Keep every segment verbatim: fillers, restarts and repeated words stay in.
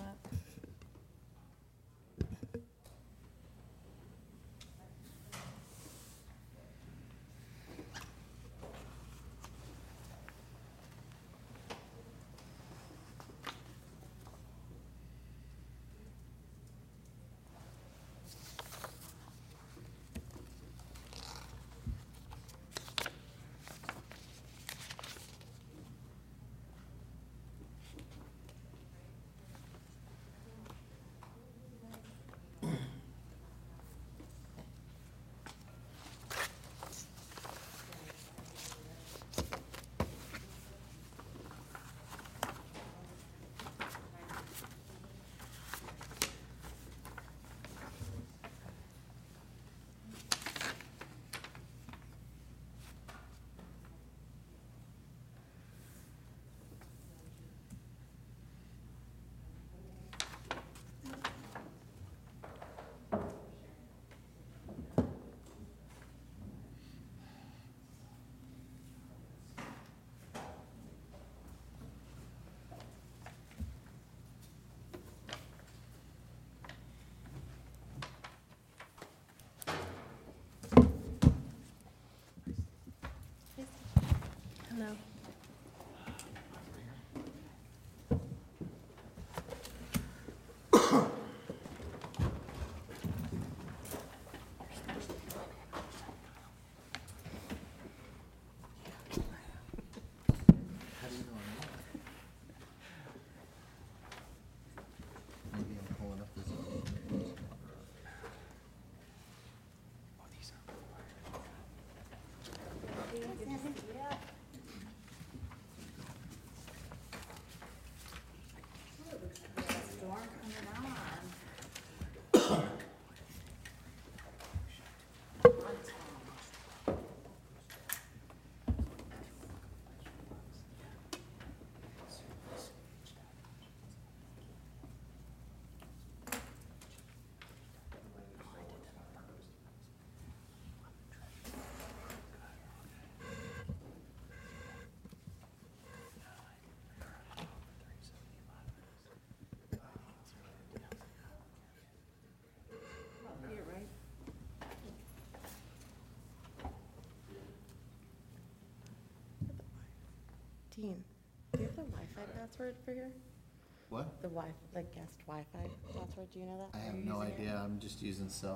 that. Hello. Maybe I'm pulling up this. Storm coming on. Here, right? Dean, do you have the Wi-Fi password for here? What? The Wi, the guest Wi-Fi password, do you know that? I Are have you no using it? idea. I'm just using cell.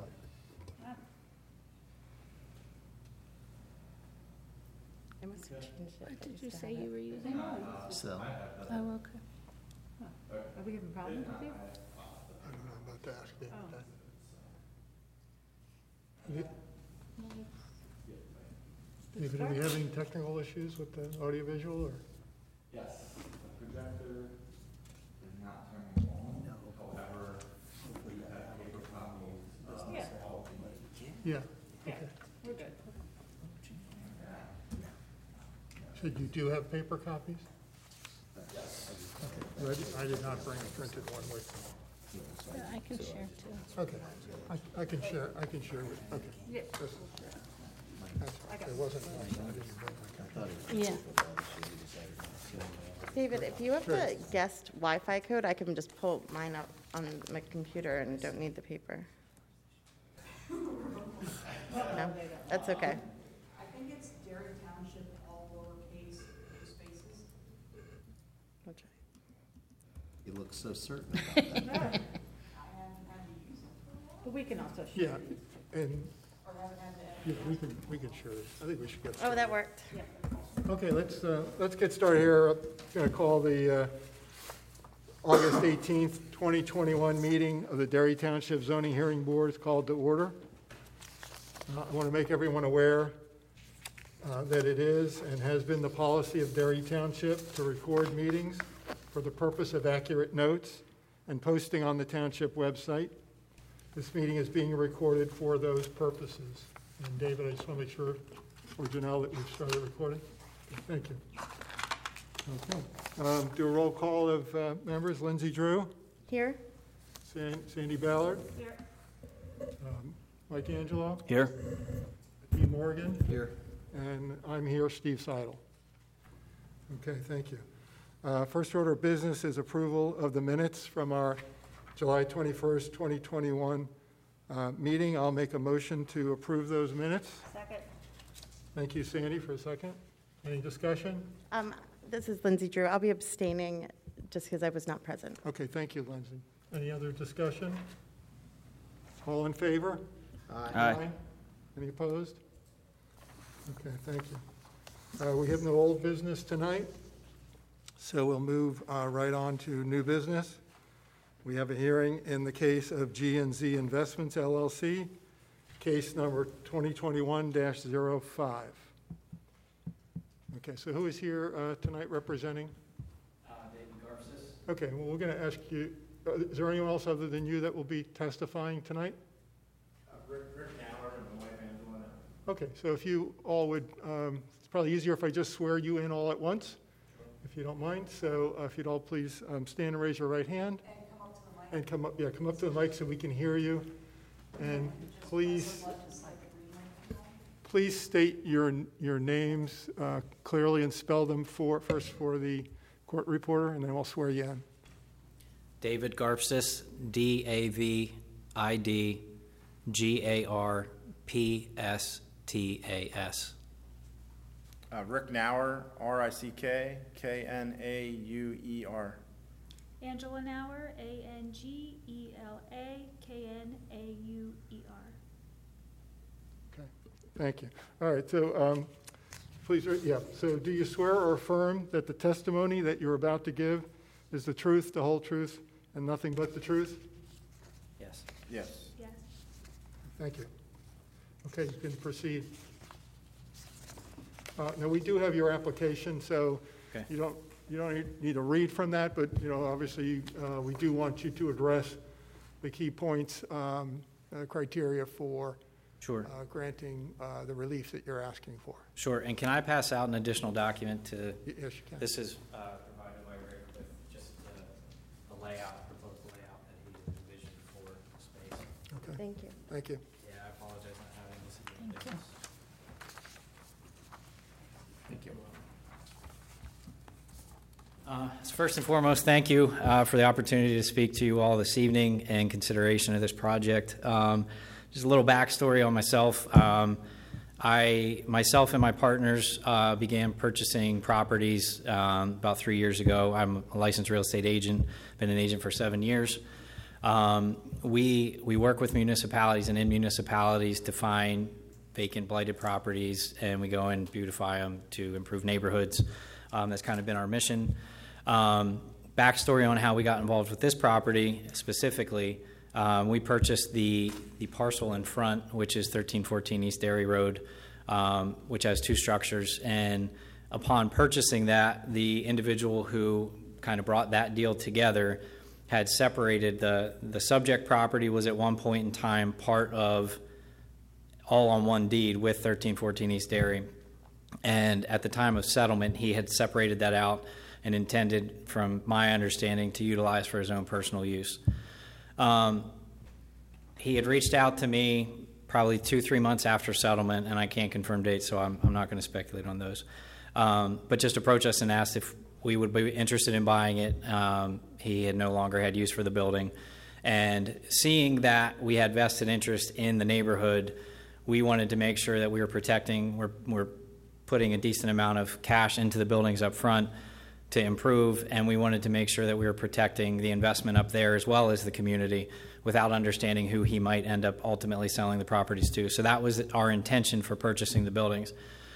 I must have changed it. I What did used you to say have you it. were using? Cell. Oh, okay. Are we having problems with you? I don't know, I'm about to ask David Oh. that. David, David, are we having technical issues with the audiovisual, or? Yes, the projector is not turning on. However, we have paper copies of Yeah. all the Yeah, okay. We're good. So you do have paper copies? Yes. Okay, I did- I did not bring a printed one with me. Yeah, I can share too. Okay, I, I can share, I can share with, okay. Yeah. That's- that's- It wasn't, I didn't bring my copy. Yeah. David, if you have the guest Wi-Fi code, I can just pull mine up on my computer and don't need the paper. No, that's okay. I think it's Derry Township, all lowercase, no spaces. I'll try. You look so certain about that. I haven't had to use it for a while, But we can also share. Yeah, and, or haven't had to edit. yeah, we can, we can share it. I think we should get Oh, started. that worked. Yeah. Okay, let's, uh, let's get started here. I'm going to call the uh, August eighteenth, twenty twenty-one meeting of the Derry Township Zoning Hearing Board is called to order. Uh, I want to make everyone aware uh, that it is and has been the policy of Derry Township to record meetings for the purpose of accurate notes and posting on the township website. This meeting is being recorded for those purposes. And David, I just want to make sure, or Janelle, that we've started recording. Thank you. Okay. Um, Do a roll call of uh, members. Lindsay Drew, Here? San- Sandy Ballard, Here. um, Mike Angelo, Here. Dean Morgan, Here. and I'm here, Steve Seidel. Okay, thank you. Uh, First order of business is approval of the minutes from our July twenty-first, twenty twenty-one uh, meeting. I'll make a motion to approve those minutes. Second. Thank you, Sandy, for a second. Any discussion? Um, This is Lindsay Drew. I'll be abstaining just because I was not present. Okay, thank you, Lindsay. Any other discussion? All in favor? Aye. Any opposed? Okay, thank you. Uh, We have no old business tonight, so we'll move uh, right on to new business. We have a hearing in the case of G and Z Investments, L L C, case number twenty twenty-one dash zero five. Okay, so who is here uh, tonight representing? Uh, David Garces. Okay, well, we're going to ask you, uh, is there anyone else other than you that will be testifying tonight? Uh, Rick, Rick Nauer and my wife Angela. Okay, so if you all would, um, it's probably easier if I just swear you in all at once, if you don't mind. So uh, if you'd all please um, stand and raise your right hand. And come up to the mic. And come up, yeah, come up to the mic so we can hear you. And please, please state your, your names uh, clearly and spell them for, first for the court reporter, and then we'll swear you in. David Garces, D A V I D G A R P S T A S. Uh, Rick Nauer, R I C K, K N A U E R. Angela Nauer, A N G E L A K N A U E R. Okay, thank you. All right, so um, please, yeah, so do you swear or affirm that the testimony that you're about to give is the truth, the whole truth, and nothing but the truth? Yes. Yes. Yes. Thank you. Okay, you can proceed. Uh, Now, we do have your application, so Okay. you don't, you don't need- need to read from that, but, you know, obviously, uh, we do want you to address the key points, um, uh, criteria for Sure. uh, granting uh, the relief that you're asking for. Sure. And can I pass out an additional document to, Y- Yes, you can. this is uh, provided by Rick with just the the layout, proposed layout that he envisioned for the space. Okay, Thank you. thank you. Yeah, I apologize not having this in Thank the you. business. Thank you. Uh, so First and foremost, thank you uh, for the opportunity to speak to you all this evening in consideration of this project. Um, just a little backstory on myself. Um, I, myself and my partners uh, began purchasing properties um, about three years ago. I'm a licensed real estate agent, been an agent for seven years. Um, we, we work with municipalities and in municipalities to find vacant, blighted properties, and we go and beautify them to improve neighborhoods. Um, that's kind of been our mission. Um, backstory on how we got involved with this property specifically, um, we purchased the, the parcel in front, which is thirteen fourteen East Dairy Road, um, which has two structures. And upon purchasing that, the individual who kind of brought that deal together had separated the, the subject property was at one point in time part of all on one deed with thirteen fourteen East Dairy. And at the time of settlement, he had separated that out and intended, from my understanding, to utilize for his own personal use. Um, he had reached out to me probably two, three months after settlement, and I can't confirm dates, so I'm, I'm not going to speculate on those. Um, but just approached us and asked if we would be interested in buying it. Um, he had no longer had use for the building. And seeing that we had vested interest in the neighborhood, we wanted to make sure that we were protecting, we're, we're putting a decent amount of cash into the buildings up front to improve, and we wanted to make sure that we were protecting the investment up there as well as the community without understanding who he might end up ultimately selling the properties to. So that was our intention for purchasing the buildings.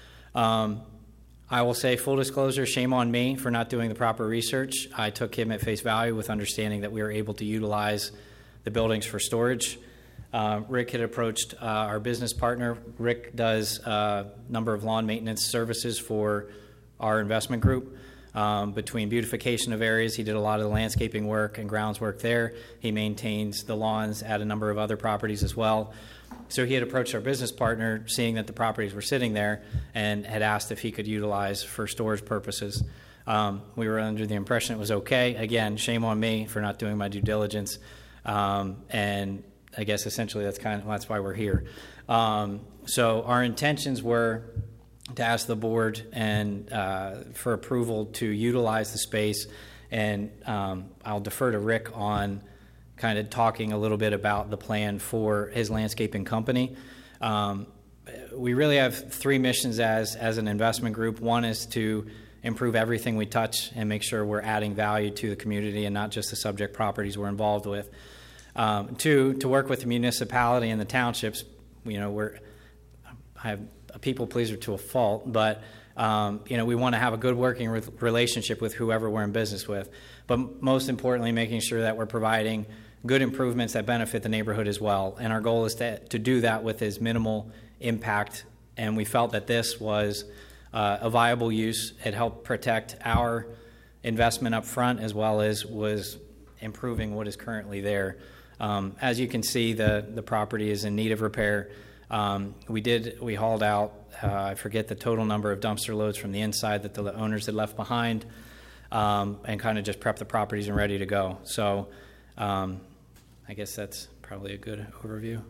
Um, I will say, full disclosure, shame on me for not doing the proper research. I took him at face value with understanding that we were able to utilize the buildings for storage. Uh, Rick had approached uh, our business partner. Rick does a number of lawn maintenance services for our investment group. Um, between beautification of areas, he did a lot of the landscaping work and grounds work there. He maintains the lawns at a number of other properties as well. So he had approached our business partner, seeing that the properties were sitting there, and had asked if he could utilize for storage purposes. Um, we were under the impression it was okay. Again, shame on me for not doing my due diligence. Um, and I guess essentially that's kind of that's why we're here. Um, so our intentions were to ask the board and uh, for approval to utilize the space. And um, I'll defer to Rick on kind of talking a little bit about the plan for his landscaping company. Um, we really have three missions as as an investment group. One is to improve everything we touch and make sure we're adding value to the community and not just the subject properties we're involved with. Um, two, to work with the municipality and the townships. You know, we're I have a people pleaser to a fault, but um, you know, we want to have a good working re- relationship with whoever we're in business with. But most importantly, making sure that we're providing good improvements that benefit the neighborhood as well. And our goal is to, to do that with as minimal impact. And we felt that this was uh, a viable use. It helped protect our investment up front as well as was improving what is currently there. Um, as you can see, the, the property is in need of repair. Um, we did, we hauled out, uh, I forget the total number of dumpster loads from the inside that the owners had left behind, um, and kind of just prepped the properties and ready to go. So um, I guess that's probably a good overview.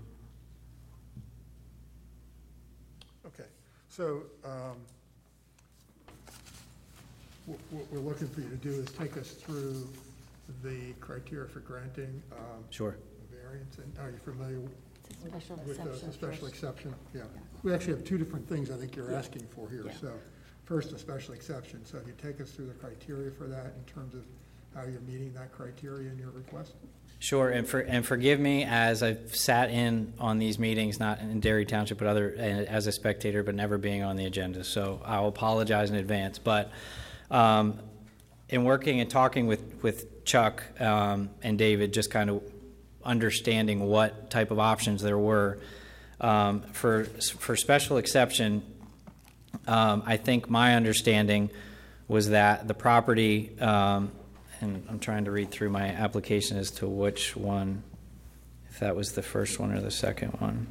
Okay, so um, what what we're looking for you to do is take us through the criteria for granting um, Sure. a variance. And are you familiar Special with the exception special first. exception? Yeah. We actually have two different things I think you're asking for here. Yeah. So first, a special exception. So if you take us through the criteria for that in terms of how you're meeting that criteria in your request? Sure, and for and forgive me as I've sat in on these meetings, not in Derry Township, but other as a spectator, but never being on the agenda. So I'll apologize in advance. But um, in working and talking with with Chuck um, and David, just kind of understanding what type of options there were um, for for special exception. Um, I think my understanding was that the property. Um, And I'm trying to read through my application as to which one, if that was the first one or the second one.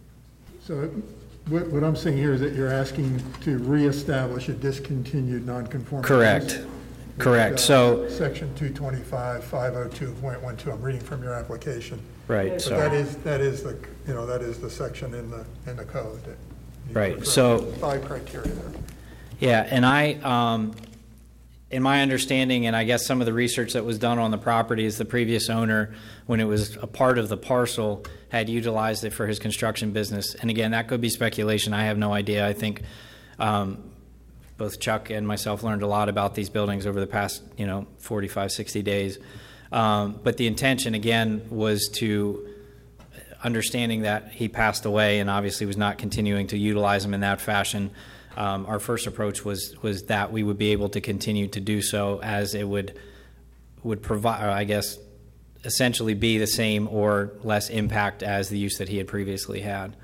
So what, what I'm saying here is that you're asking to reestablish a discontinued nonconforming use? Correct. Correct. With, uh, So, Section two twenty-five, five oh two point one two, I'm reading from your application. right. But So, that is, that is the, you know, that is the section in the, in the code that. you Right, refer so- to. Five criteria there. yeah, and I, um, in my understanding, and I guess some of the research that was done on the property is the previous owner, when it was a part of the parcel, had utilized it for his construction business. And again, that could be speculation. I have no idea. I think um, both Chuck and myself learned a lot about these buildings over the past, you know, forty-five, sixty days. Um, but the intention, again, was to understanding that he passed away and obviously was not continuing to utilize them in that fashion. Um, our first approach was was that we would be able to continue to do so, as it would would provide, I guess, essentially be the same or less impact as the use that he had previously had.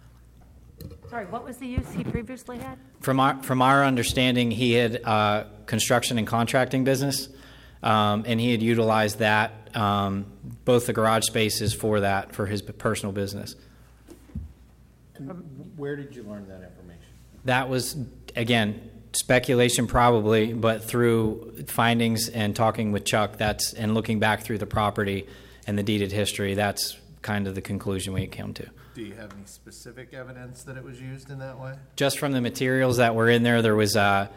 Sorry, what was the use he previously had? From our from our understanding, he had uh, construction and contracting business, um, and he had utilized that um, both the garage spaces for that for his personal business. And where did you learn that information? That was, again, speculation probably, but through findings and talking with Chuck, that's and looking back through the property and the deeded history, that's kind of the conclusion we came to. Do you have any specific evidence that it was used in that way? Just from the materials that were in there, there was uh,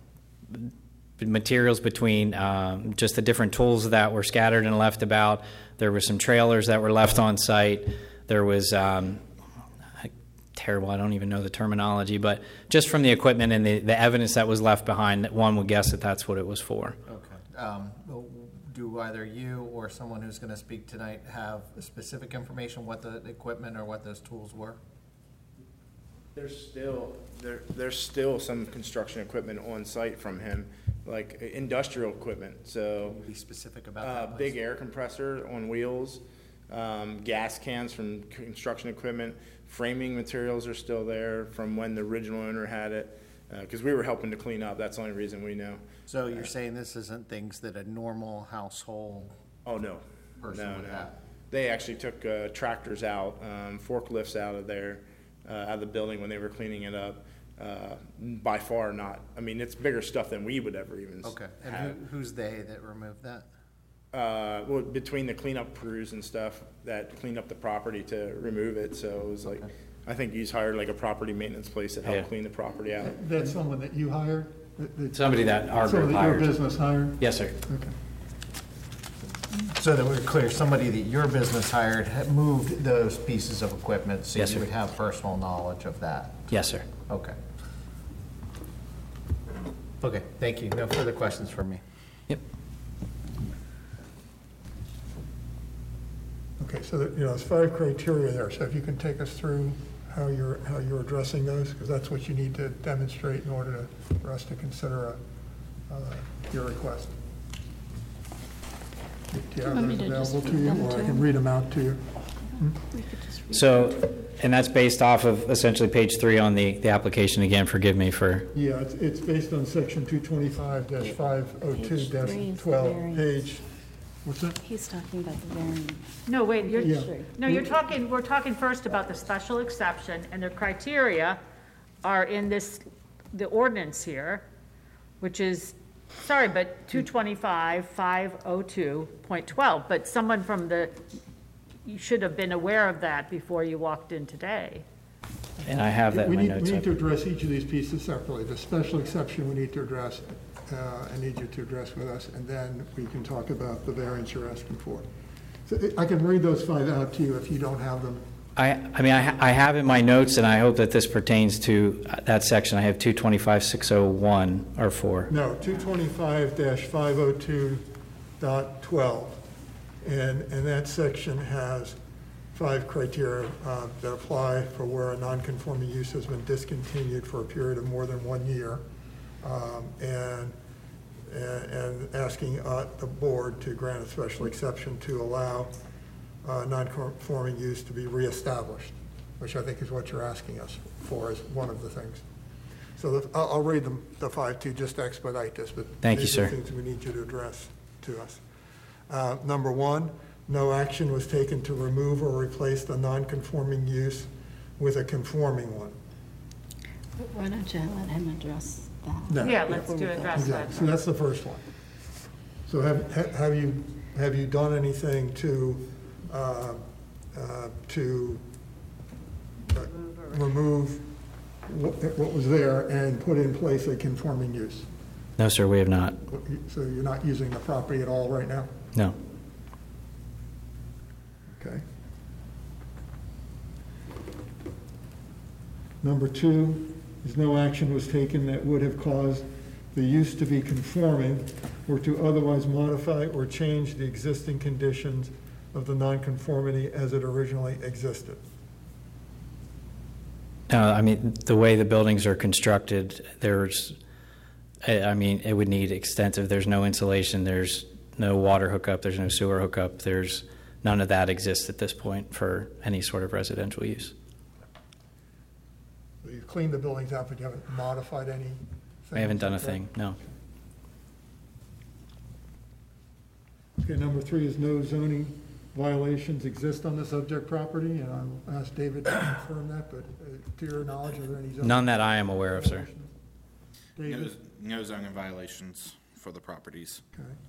materials between um, just the different tools that were scattered and left about. There were some trailers that were left on site. There was... Um, terrible, I don't even know the terminology, but just from the equipment and the, the evidence that was left behind, one would guess that that's what it was for. Okay. Um, do either you or someone who's going to speak tonight have specific information what the equipment or what those tools were? There's still there there's still some construction equipment on site from him, like industrial equipment. So Be specific about uh, that, big please. air compressor on wheels, um, gas cans from construction equipment. Framing materials are still there from when the original owner had it, because uh, we were helping to clean up. That's the only reason we know. So you're saying this isn't things that a normal household Oh no, person no, would no. have? They actually took uh, tractors out, um, forklifts out of there, uh, out of the building when they were cleaning it up. Uh, by far not. I mean, it's bigger stuff than we would ever even Okay. And have. who, who's they that removed that? Uh, well, between the cleanup crews and stuff that cleaned up the property to remove it, so it was like, I think he's hired like a property maintenance place that Yeah. helped clean the property out. That's someone that you hired? That- that- Somebody that our Someone group that your hired. business hired? Yes, sir. Okay. So that we're clear, somebody that your business hired had moved those pieces of equipment, so Yes, you sir. would have personal knowledge of that? Yes, sir. Okay. Okay, thank you. No further questions for me. Yep. Okay, so, that, you know, there's five criteria there, so if you can take us through how you're, how you're addressing those, because that's what you need to demonstrate in order to, for us to consider a, uh, your request. Do you have want me those to just available to read you, them or I to can him? read them out to you? We could just read So, and that's based off of essentially page three on the, the application. Again, forgive me for, Yeah, it's, it's based on section two twenty-five five oh two Page three is the twelve, variance. page, what's that? He's talking about the variance. No, wait, you're, Yeah. no, you're talking, we're talking first about the special exception, and the criteria are in this, the ordinance here, which is, sorry, but two twenty-five five oh two point twelve, but someone from the, you should have been aware of that before you walked in today. and I have that in We my need, notes. we need to address each of these pieces separately. The special exception we need to address, uh, I need you to address with us, and then we can talk about the variance you're asking for. So I can read those five out to you if you don't have them. I, I mean, I, ha- I have in my notes, and I hope that this pertains to uh, that section. I have two twenty-five six oh one or four. No, two twenty-five five oh two dot twelve. And, and that section has five criteria uh, that apply for where a nonconforming use has been discontinued for a period of more than one year. Um, And, and and asking uh, the board to grant a special exception to allow uh, nonconforming use to be reestablished, which I think is what you're asking us for as one of the things. So the- I'll, I'll read them, the five to just to expedite this, but Thank you, these are sir. things we need you to address to us. Uh, Number one, no action was taken to remove or replace the nonconforming use with a conforming one. But why don't you let him address that? No. Yeah, let's do address that. Exactly. So that's the first one. So have, ha- have you, have you done anything to, uh, uh, to uh, remove what, what was there and put in place a conforming use? No, sir, we have not. So you're not using the property at all right now? No. Okay. Number two is no action was taken that would have caused the use to be conforming or to otherwise modify or change the existing conditions of the nonconformity as it originally existed. No, I mean, the way the buildings are constructed, there's, I I mean, it would need extensive, there's no insulation, there's no water hookup, there's no sewer hookup, there's, none of that exists at this point for any sort of residential use. So you've cleaned the buildings out, but you haven't modified any? I haven't done a thing, no. Okay, number three is no zoning violations exist on the subject property, and I'll ask David to confirm that, but uh, to your knowledge, are there any zoning? None that I am aware of, sir. No, David? no zoning violations for the properties.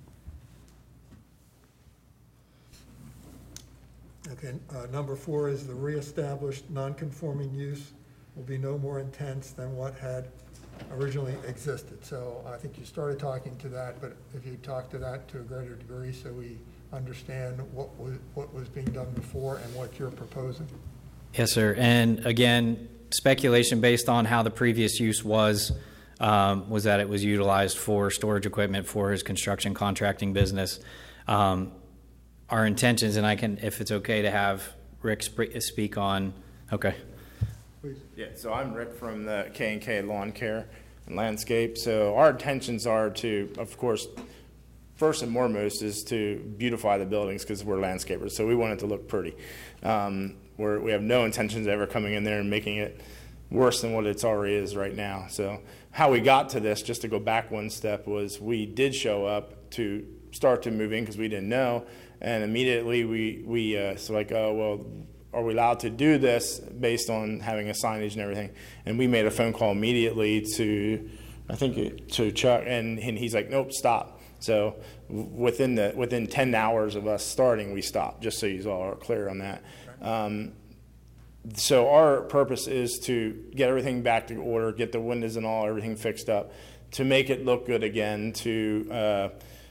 Okay. Okay, uh, number four is the reestablished nonconforming use will be no more intense than what had originally existed. So I think you started talking to that, but if you talk to that to a greater degree so we understand what was, what was being done before and what you're proposing. Yes, sir. And again, speculation based on how the previous use was, um, was that it was utilized for storage equipment for his construction contracting business. Um, our intentions, and I can, if it's okay to have Rick sp- speak on, okay. Please. Yeah, so I'm Rick from the K and K Lawn Care and Landscape. So our intentions are to, of course, first and foremost is to beautify the buildings because we're landscapers. So we want it to look pretty. Um, we're, we have no intentions of ever coming in there and making it worse than what it already is right now. So how we got to this, just to go back one step, was we did show up to start to move in because we didn't know. And immediately we, we uh, so like, oh, well, are we allowed to do this based on having a signage and everything? And we made a phone call immediately to, I think, it- to Chuck, and, and he's like, nope, stop. So w- within the within ten hours of us starting, we stopped, just so you all are clear on that. Um, so our purpose is to get everything back to order, get the windows and all, everything fixed up, to make it look good again, to uh,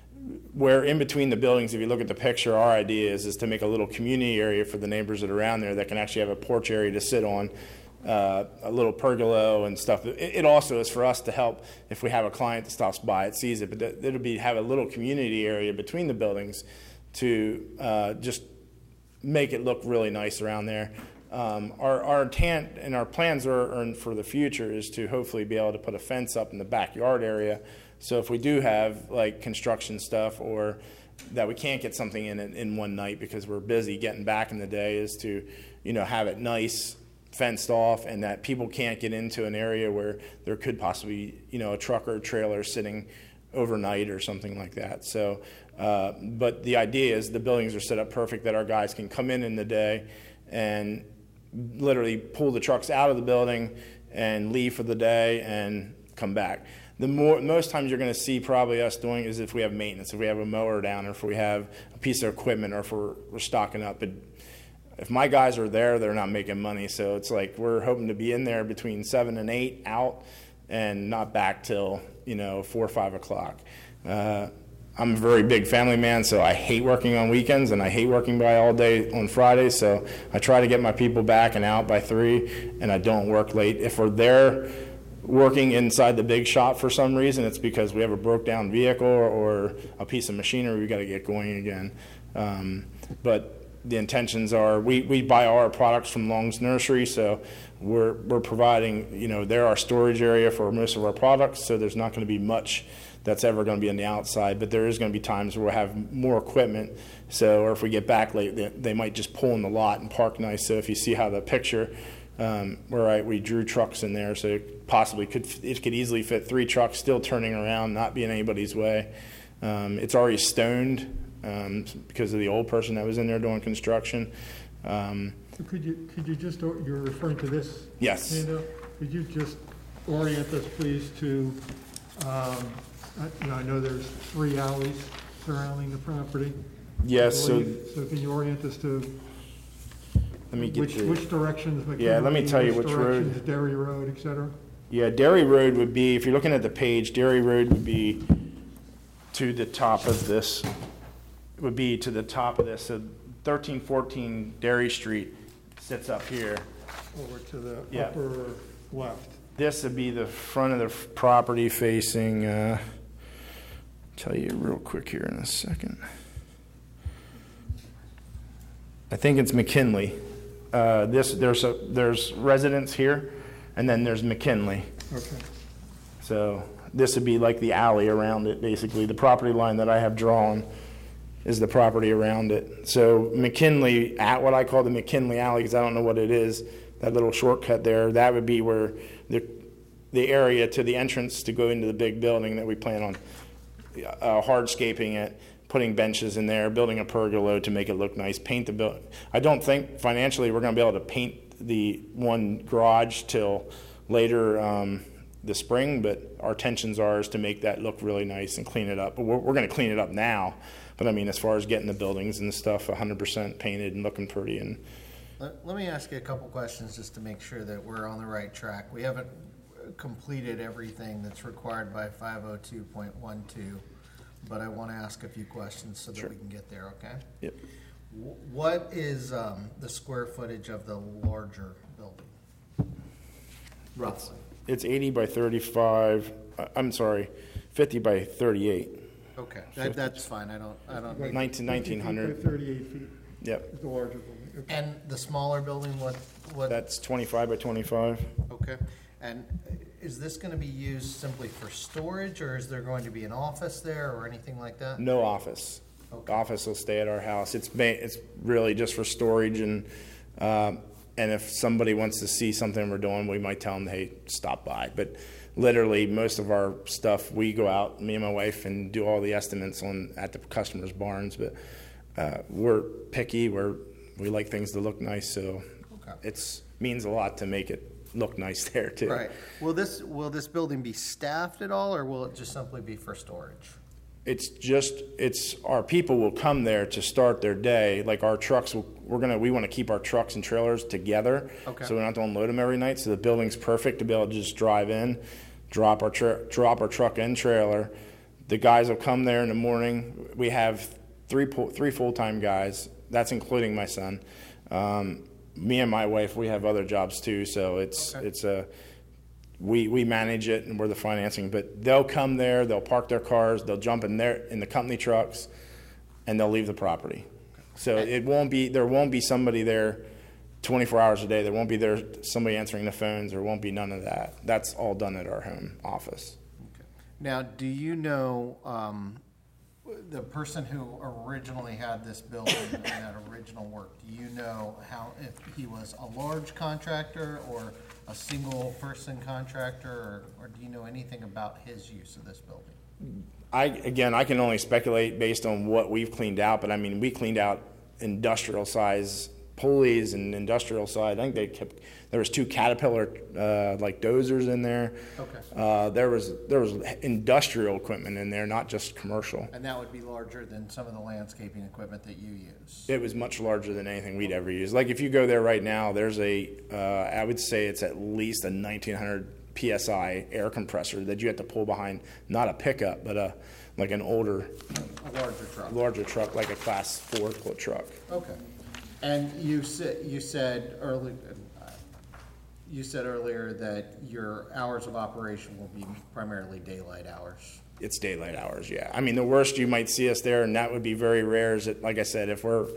where in between the buildings, if you look at the picture, our idea is, is to make a little community area for the neighbors that are around there that can actually have a porch area to sit on, uh, a little pergola and stuff. It, it also is for us to help if we have a client that stops by, it sees it, but that, it'll be have a little community area between the buildings to uh, just make it look really nice around there. Um, our, our intent and our plans are, are for the future is to hopefully be able to put a fence up in the backyard area. So if we do have like construction stuff or that we can't get something in in one night because we're busy getting back in the day, is to, you know, have it nice, fenced off, and that people can't get into an area where there could possibly, you know, a truck or a trailer sitting overnight or something like that. So, uh, but the idea is the buildings are set up perfect that our guys can come in in the day and literally pull the trucks out of the building and leave for the day and come back. The more, most times you're going to see probably us doing is if we have maintenance, if we have a mower down, or if we have a piece of equipment, or if we're, we're stocking up. But if my guys are there, they're not making money. So it's like we're hoping to be in there between seven and eight out and not back till, you know, four or five o'clock. Uh, I'm a very big family man, so I hate working on weekends, and I hate working by all day on Fridays. So I try to get my people back and out by three, and I don't work late. If we're there working inside the big shop for some reason, it's because we have a broke down vehicle or, or a piece of machinery we got to get going again. Um, but the intentions are we, we buy all our products from Long's Nursery, so we're we're providing, you know, they're our storage area for most of our products, so there's not going to be much that's ever going to be on the outside, but there is going to be times where we'll have more equipment. So, or if we get back late, they, they might just pull in the lot and park nice. So if you see how the picture, um, where I, we drew trucks in there, so it possibly could, it could easily fit three trucks still turning around, not be in anybody's way. Um, it's already stoned um, because of the old person that was in there doing construction. Um, Could you, could you just, or- you're referring to this? Yes. handout? Could you just orient us, please, to, um, I- you know, I know there's three alleys surrounding the property. Yes, I so believe. So can you orient us to let me get which, the, which directions? Yeah, let me McKinley, tell you which road. directions, Derry Road, et cetera? Yeah, Derry Road would be, if you're looking at the page, Derry Road would be to the top of this, would be to the top of this. So thirteen fourteen Derry Street sits up here. Over to the Yeah. upper left. This would be the front of the f- property facing, uh, tell you real quick here in a second. I think it's McKinley. Uh, this, there's a, there's residents here, and then there's McKinley. Okay. So this would be like the alley around it, basically. The property line that I have drawn is the property around it. So McKinley, at what I call the McKinley Alley, because I don't know what it is, that little shortcut there, that would be where the the area to the entrance to go into the big building that we plan on uh, hardscaping it, putting benches in there, building a pergola to make it look nice, paint the building. I don't think financially we're going to be able to paint the one garage till later um, the spring, but our intentions are is to make that look really nice and clean it up. But we're, we're going to clean it up now. But I mean, as far as getting the buildings and stuff one hundred percent painted and looking pretty. And Let, let me ask you a couple questions just to make sure that we're on the right track. We haven't completed everything that's required by five oh two point one two, but I want to ask a few questions so that Sure. we can get there, okay? Yep. Wh- What is um, the square footage of the larger building? Roughly. It's eighty by thirty-five, uh, I'm sorry, fifty by thirty-eight. Okay, that, that's fine, I don't, I don't need. Nineteen, nineteen hundred. thirty-eight feet Yep. is the larger building. Okay. And the smaller building, what, what? That's twenty-five by twenty-five. Okay, and is this gonna be used simply for storage, or is there going to be an office there, or anything like that? No office. Okay. Office will stay at our house. It's ma- it's really just for storage, and um, and if somebody wants to see something we're doing, we might tell them, hey, stop by. But literally, most of our stuff, we go out, me and my wife, and do all the estimates on at the customers' barns. But uh, we're picky. We're we like things to look nice, so Okay. it's means a lot to make it look nice there too. Right, will this, will this building be staffed at all, or will it just simply be for storage? It's just, it's, our people will come there to start their day, like our trucks, will we're gonna, we wanna keep our trucks and trailers together. Okay. So we don't have to unload them every night, so the building's perfect to be able to just drive in, drop our, tra- drop our truck and trailer. The guys will come there in the morning. We have three, po- three full-time guys, that's including my son. Um, me and my wife, we have other jobs too, so it's, Okay. it's a, We we manage it and we're the financing, but they'll come there, they'll park their cars, they'll jump in their in the company trucks, and they'll leave the property. So it won't be there won't be somebody there twenty-four hours a day. There won't be there somebody answering the phones. There won't be none of that. That's all done at our home office. Now, do you know, um, the person who originally had this building and that original work, do you know how, if he was a large contractor or a single person contractor, or, or do you know anything about his use of this building? I again, I can only speculate based on what we've cleaned out, but I mean, we cleaned out industrial size pulleys and industrial side. I think they kept, there was two Caterpillar uh, like dozers in there. Okay. Uh, there was there was industrial equipment in there, not just commercial. And that would be larger than some of the landscaping equipment that you use? It was much larger than anything we'd ever use. Like if you go there right now, there's a uh, I would say it's at least a nineteen hundred P S I air compressor that you have to pull behind, not a pickup, but a like an older, A larger truck? larger truck, like a class four truck. Okay. And you said, you said early, uh, you said earlier that your hours of operation will be primarily daylight hours? It's daylight hours, yeah. I mean, the worst you might see us there, and that would be very rare, is that, like I said, if we're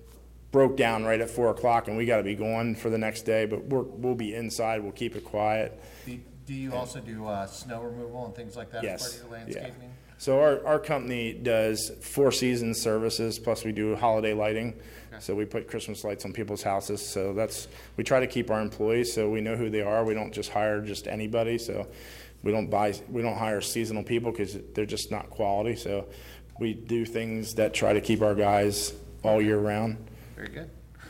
broke down right at four o'clock and we got to be going for the next day, but we're, we'll be inside, we'll keep it quiet. Do, do you also do uh, snow removal and things like that as part Yes, of your yeah. landscaping? So our, our company does Four Seasons services, plus we do holiday lighting. So we put Christmas lights on people's houses. So that's, we try to keep our employees so we know who they are. We don't just hire just anybody. So we don't buy, we don't hire seasonal people because they're just not quality. So we do things that try to keep our guys all year round. Very good.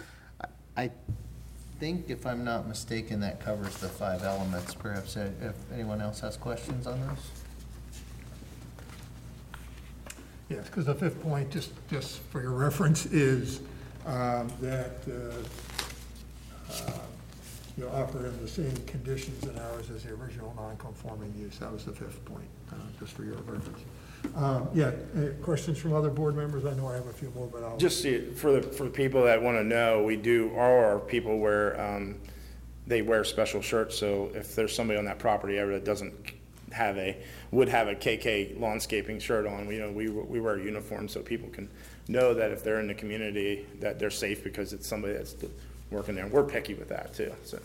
I I think, if I'm not mistaken, that covers the five elements. Perhaps uh, if anyone else has questions on those? Yes, because the fifth point, just, just for your reference, is um, that uh, uh, you operate under the same conditions and hours as the original non-conforming use. That was the fifth point, uh, just for your reference. Um, Yeah, uh, questions from other board members? I know I have a few more, but I'll. Just see, for the, for the people that want to know, we do, all our people wear, um, they wear special shirts. So if there's somebody on that property ever that doesn't have a, would have a K K landscaping shirt on, we, you know, we, we wear uniforms so people can know that if they're in the community, that they're safe because it's somebody that's working there. And we're picky with that too, so.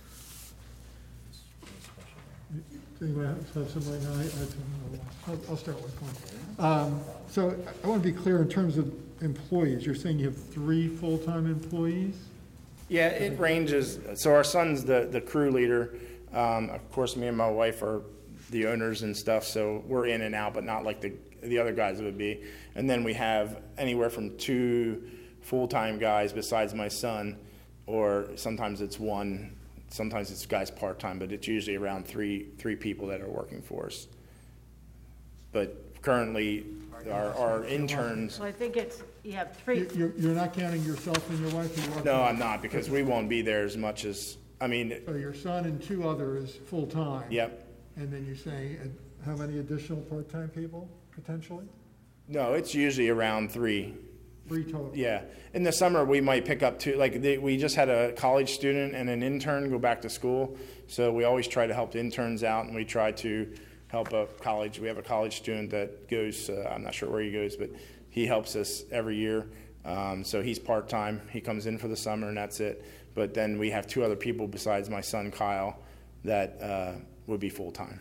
Does anyone else have somebody? No, I- I- I'll, I'll start with one. Um, So I want to be clear in terms of employees. You're saying you have three full-time employees? Yeah, it ranges. So our son's the, the crew leader. Um, of course, me and my wife are the owners and stuff, so we're in and out, but not like the, the other guys would be. And then we have anywhere from two full-time guys besides my son, or sometimes it's one, sometimes it's guys part-time, but it's usually around three, three people that are working for us. But currently, our, our interns, So I think it's, you have three, You- You're, you're not counting yourself and your wife? who work- no, I'm not, because we won't be there as much as, I mean, So your son and two others, full-time? yep. And then you're saying, uh, how many additional part-time people, potentially? No, it's usually around three. Three total? Yeah. In the summer, we might pick up two, like, they, we just had a college student and an intern go back to school. So we always try to help the interns out, and we try to help a college. We have a college student that goes, uh, I'm not sure where he goes, but he helps us every year. Um, so he's part-time. He comes in for the summer, and that's it. But then we have two other people besides my son, Kyle, that uh, would be full-time.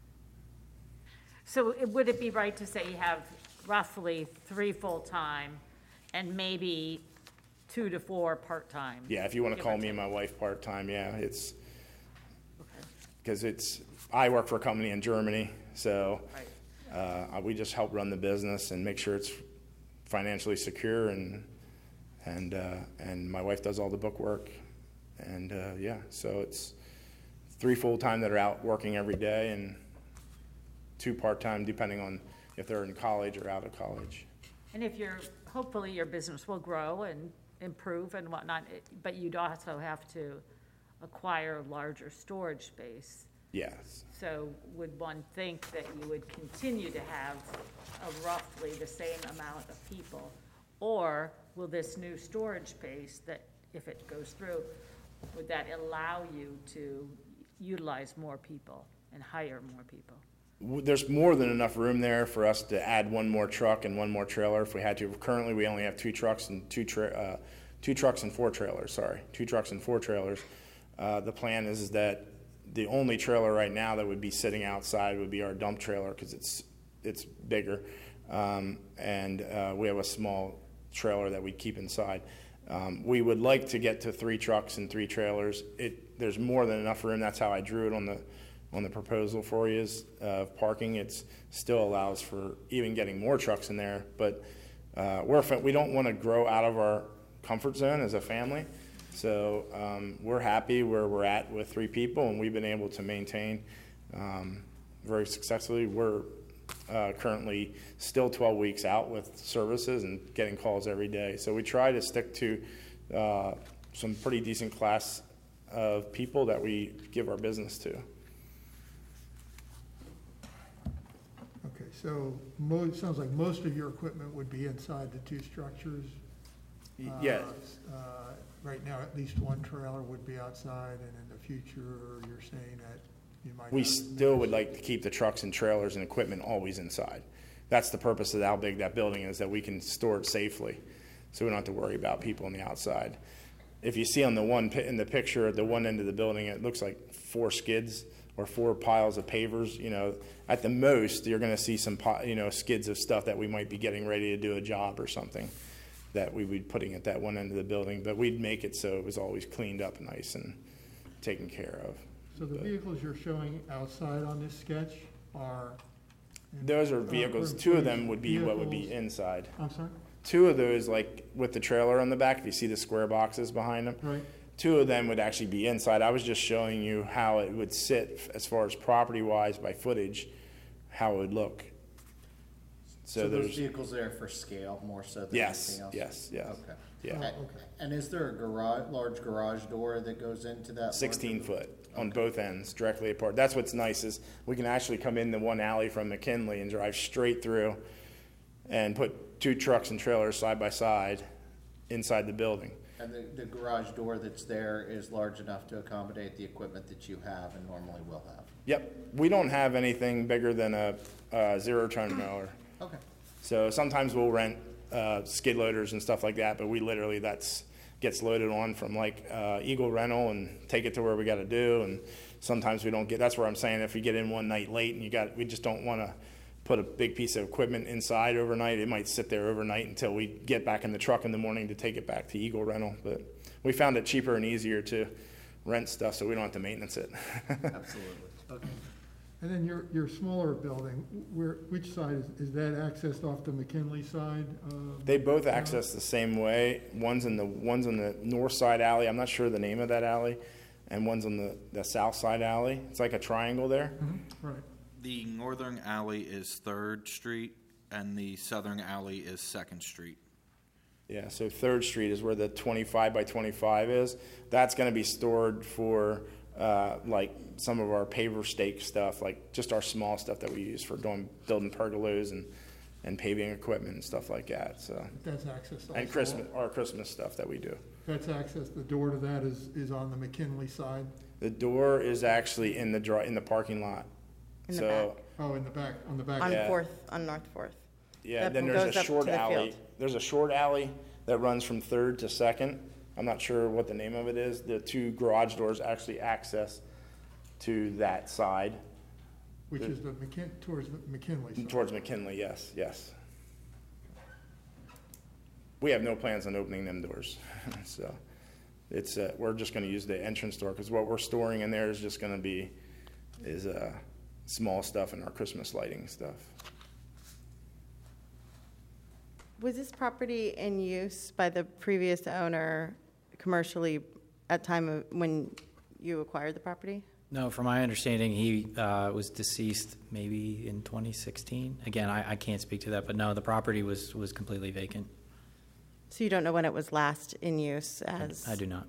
so it- would it be right to say you have roughly three full-time and maybe two to four part-time? Yeah, if you want to give call or me and take? my wife part-time, yeah, it's, Okay. because it's, I work for a company in Germany, so Right. uh, we just help run the business and make sure it's financially secure, and and uh, and my wife does all the book work, and uh, yeah, so it's three full-time that are out working every day, and two part-time depending on if they're in college or out of college. And if you're, hopefully your business will grow and improve and whatnot, it- but you'd also have to acquire larger storage space. Yes. So would one think that you would continue to have a roughly the same amount of people? Or will this new storage space that, if it goes through, would that allow you to utilize more people and hire more people? W- There's more than enough room there for us to add one more truck and one more trailer if we had to. Currently, we only have two trucks and two tra- uh, two trucks and four trailers, sorry, two trucks and four trailers. Uh, the plan is, is that the only trailer right now that would be sitting outside would be our dump trailer because it's it's bigger, um, and uh, we have a small trailer that we keep inside. Um, we would like to get to three trucks and three trailers. It there's more than enough room. That's how I drew it on the on the proposal for you is uh, parking. It's still allows for even getting more trucks in there, but uh, we're we don't want to grow out of our comfort zone as a family. So um, we're happy where we're at with three people, and we've been able to maintain um, very successfully. We're uh, currently still twelve weeks out with services and getting calls every day. So we try to stick to uh, some pretty decent class of people that we give our business to. Okay, so mo, it sounds like most of your equipment would be inside the two structures? Y- Uh, Yes. uh, Right now, at least one trailer would be outside, and in the future, you're saying that you might. We have- still would like to keep the trucks and trailers and equipment always inside. That's the purpose of how big that building is, that we can store it safely, so we don't have to worry about people on the outside. If you see on the one, pi- in the picture at the one end of the building, it looks like four skids or four piles of pavers. You know, at the most, you're gonna see some, pi- you know, skids of stuff that we might be getting ready to do a job or something that we would be putting at that one end of the building, but we'd make it so it was always cleaned up nice and taken care of. So the But vehicles you're showing outside on this sketch are? Those are uh, vehicles, are two of them would be what would be vehicles- inside. I'm sorry? Two of those, like with the trailer on the back, if you see the square boxes behind them, Right. two of them would actually be inside. I was just showing you how it would sit as far as property-wise by footage, how it would look. So So those there's, vehicles there for scale more so than yes, anything else? yes, yes, Okay. yeah. Oh, okay. And is there a garage, large garage door that goes into that? larger- sixteen foot on both ends, directly apart. That's what's nice is we can actually come in the one alley from McKinley and drive straight through and put two trucks and trailers side by side inside the building. And the, the garage door that's there is large enough to accommodate the equipment that you have and normally will have? Yep, we don't have anything bigger than a, a zero-turn mower. Okay. So sometimes we'll rent uh, skid loaders and stuff like that, but we literally, that's, gets loaded on from like uh, Eagle Rental and take it to where we got to do. And sometimes we don't get, that's where I'm saying if you get in one night late and you got, we just don't want to put a big piece of equipment inside overnight. It might sit there overnight until we get back in the truck in the morning to take it back to Eagle Rental. But we found it cheaper and easier to rent stuff so we don't have to maintenance it. Absolutely. Okay. And then your, your smaller building, where, which side, is, is that accessed off the McKinley side? of- They both access the same way. One's in the one's in the north side alley. I'm not sure the name of that alley, and one's on the, the south side alley. It's like a triangle there. Mhm, Right. The northern alley is Third Street, and the southern alley is Second Street. Yeah. So Third Street is where the twenty-five by twenty-five is. That's going to be stored for uh, like some of our paver stake stuff, like just our small stuff that we use for doing building pergolas and and paving equipment and stuff like that. So That's accessed also. and Christmas our Christmas stuff that we do. That's access, the door to that is, is on the McKinley side? The door is actually in the dri- in the parking lot. In the so. back. Oh, in the back, on the back. On Yeah. Fourth, on North Fourth. Yeah, That then one there's goes a up short to the alley. field. There's a short alley that runs from Third to Second. I'm not sure what the name of it is. The two garage doors actually access to that side, Which is the McKin, towards the McKinley side. towards McKinley, yes, yes. We have no plans on opening them doors, so it's, uh, we're just gonna use the entrance door, because what we're storing in there is just gonna be, is, uh, small stuff and our Christmas lighting stuff. Was this property in use by the previous owner commercially at time of when you acquired the property? No, from my understanding, he uh, was deceased maybe in twenty sixteen. Again, I, I can't speak to that, but no, the property was, was completely vacant. So you don't know when it was last in use as? I do not.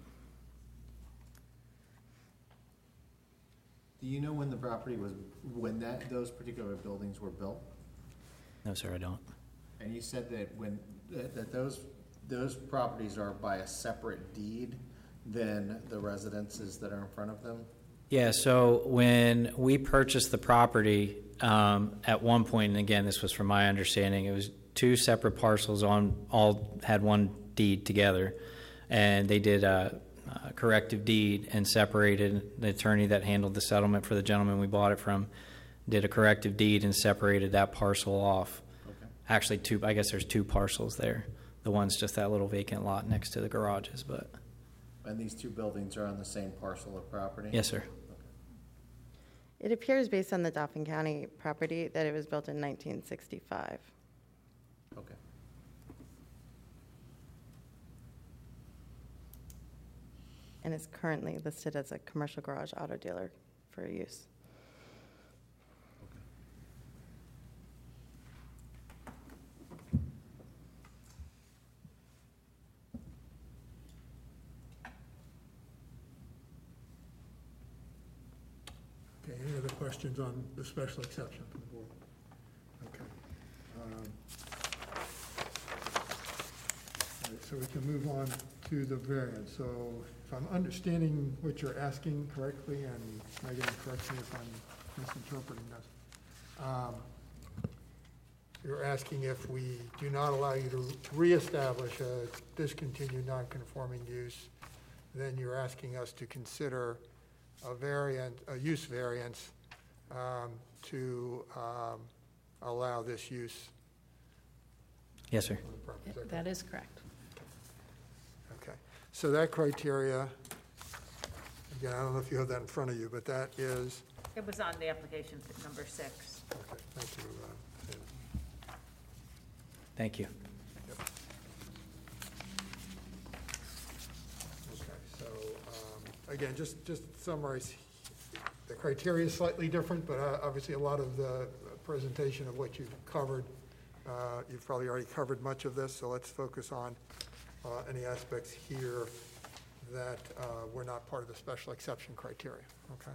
Do you know when the property was, when that, those particular buildings were built? No, sir, I don't. And you said that when, that that those, those properties are by a separate deed than the residences that are in front of them? Yeah, so when we purchased the property, um, at one point, and again, this was from my understanding, it was two separate parcels on, all had one deed together. And they did a, a corrective deed and separated. The attorney that handled the settlement for the gentleman we bought it from did a corrective deed and separated that parcel off. Okay. Actually, two, I guess there's two parcels there. The one's just that little vacant lot next to the garages, but. And these two buildings are on the same parcel of property? Yes, sir. It appears based on the Dauphin County property that it was built in nineteen sixty-five. Okay. And is currently listed as a commercial garage auto dealer for use. Okay, any other questions on the special exception from the board? Okay. Um, all right, so we can move on to the variance. So if I'm understanding what you're asking correctly, and Megan, correct me if I'm misinterpreting this. Um, You're asking if we do not allow you to reestablish a discontinued non-conforming use, then you're asking us to consider a variant, a use variance um, to um, allow this use. Yes, sir. on the property. Is that That is correct. Okay, so that criteria, again, I don't know if you have that in front of you, but that is, It was on the application, number six. okay, thank you. uh, Sam. Thank you. Okay, so, um, again, just, just to summarize, the criteria is slightly different, but uh, obviously a lot of the presentation of what you've covered, uh, you've probably already covered much of this, so let's focus on uh, any aspects here that uh, were not part of the special exception criteria, okay?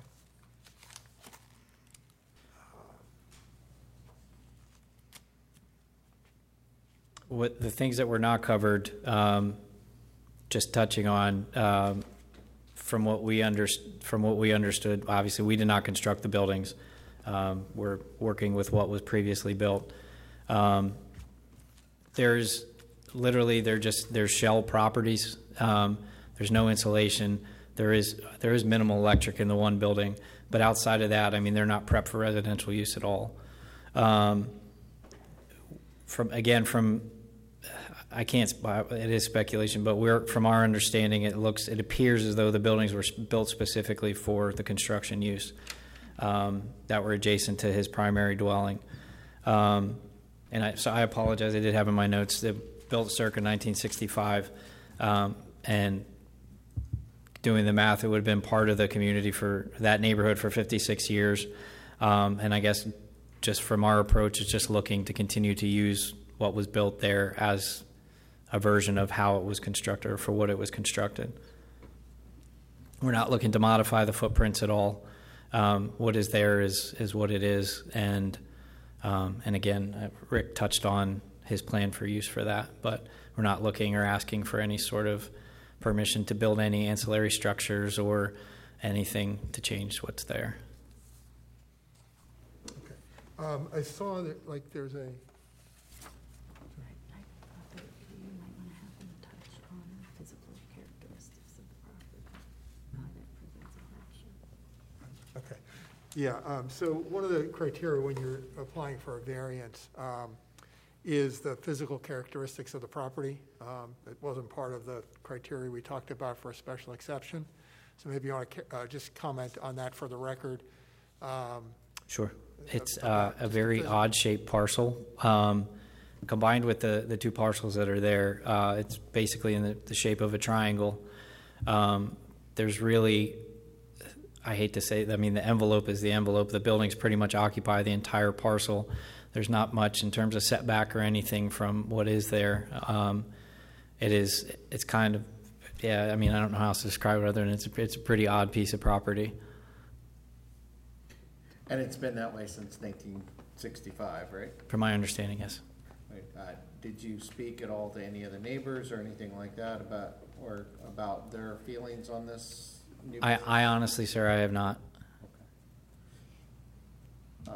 What the things that were not covered, um, just touching on, um, from what we under, from what we understood, obviously we did not construct the buildings. Um, we're working with what was previously built. Um, there's literally they're just there's shell properties. Um, there's no insulation. There is there is minimal electric in the one building, but outside of that, I mean, they're not prepped for residential use at all. Um, from again from I can't, it is speculation, but we're, from our understanding, it looks, it appears as though the buildings were built specifically for the construction use um, that were adjacent to his primary dwelling. Um, and I, so I apologize, I did have in my notes, they built circa nineteen sixty-five, um, and doing the math, it would have been part of the community for that neighborhood for fifty-six years. Um, and I guess just from our approach, it's just looking to continue to use what was built there as a version of how it was constructed or for what it was constructed. We're not looking to modify the footprints at all. Um, what is there is is what it is, and um, and again, uh, Rick touched on his plan for use for that, but we're not looking or asking for any sort of permission to build any ancillary structures or anything to change what's there. Okay. Um, I saw that, like, there's a, I thought that you might want to have them touch on physical characteristics of the property, how that presents a hardship. okay. Yeah, um, so one of the criteria when you're applying for a variance um, is the physical characteristics of the property. Um, It wasn't part of the criteria we talked about for a special exception. So maybe you want to uh, just comment on that for the record. Um, Sure. It's Uh, uh, a very odd-shaped parcel. Um, combined with the, the two parcels that are there, uh, it's basically in the, the shape of a triangle. Um, there's really, I hate to say, I mean, the envelope is the envelope. The buildings pretty much occupy the entire parcel. There's not much in terms of setback or anything from what is there. Um, it is, it's kind of, yeah, I mean, I don't know how else to describe it other than it's a, it's a pretty odd piece of property. And it's been that way since nineteen sixty-five, right? From my understanding, yes. Right. Uh, did you speak at all to any of the neighbors or anything like that about, or about their feelings on this? New I, I honestly, sir, I have not. Um,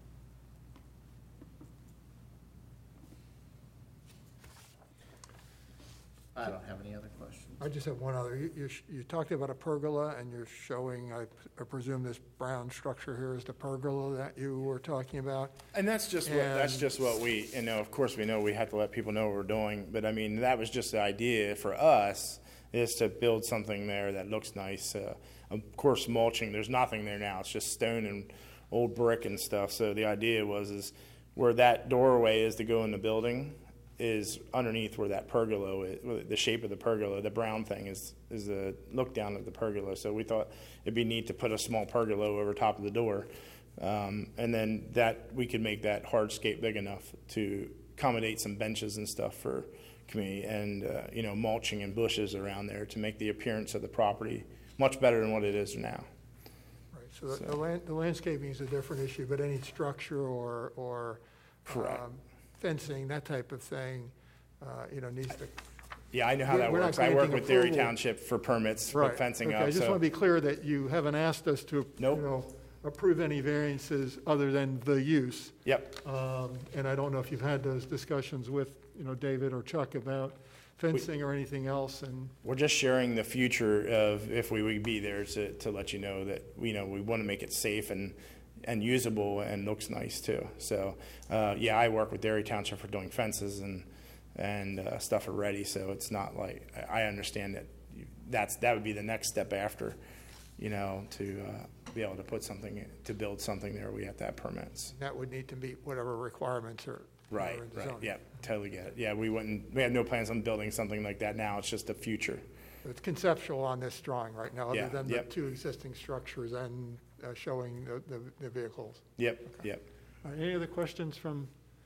I don't have any other questions. I just have one other. You, you, sh- you talked about a pergola, and you're showing, I, I presume this brown structure here is the pergola that you were talking about. And that's just what, that's And- just what we, you know, of course, we know we have to let people know what we're doing, but I mean, that was just the idea for us, is to build something there that looks nice. Uh, of course, mulching, there's nothing there now, it's just stone and old brick and stuff, so the idea was is where that doorway is to go in the building is underneath where that pergola is, the shape of the pergola, the brown thing is is the look down of the pergola. So we thought it'd be neat to put a small pergola over top of the door, um, and then that we could make that hardscape big enough to accommodate some benches and stuff for community, and uh, you know, mulching and bushes around there to make the appearance of the property much better than what it is now. Right, so the- the land, the landscaping is a different issue, but any structure or, or Correct. um, fencing, that type of thing, uh, you know, needs to. Yeah, I know how We're- that we're not works. I work granting with Dairy approval. Township for permits, Right. put fencing Okay, up. I just so- want to be clear that you haven't asked us to, you Nope. know, approve any variances other than the use. Yep. Um, And I don't know if you've had those discussions with, you know, David or Chuck about fencing or anything else, and, We're just sharing the future of if we would be there to, to let you know that, you know, we want to make it safe and, and usable and looks nice too. So, uh, yeah, I work with Dairy Township for doing fences and, and uh, stuff already, so it's not like, I I understand that you- that's, that would be the next step after, you know, to uh, be able to put something, to build something there, we have to have permits. that would need to meet whatever requirements are. Right, are in the right, zoning. yeah, totally get it. Yeah, we wouldn't, we have no plans on building something like that now, it's just the future. It's conceptual on this drawing right now, Yeah, other than the yep. two existing structures and uh, showing the, the- the vehicles. Yep, yep. All right, any other questions from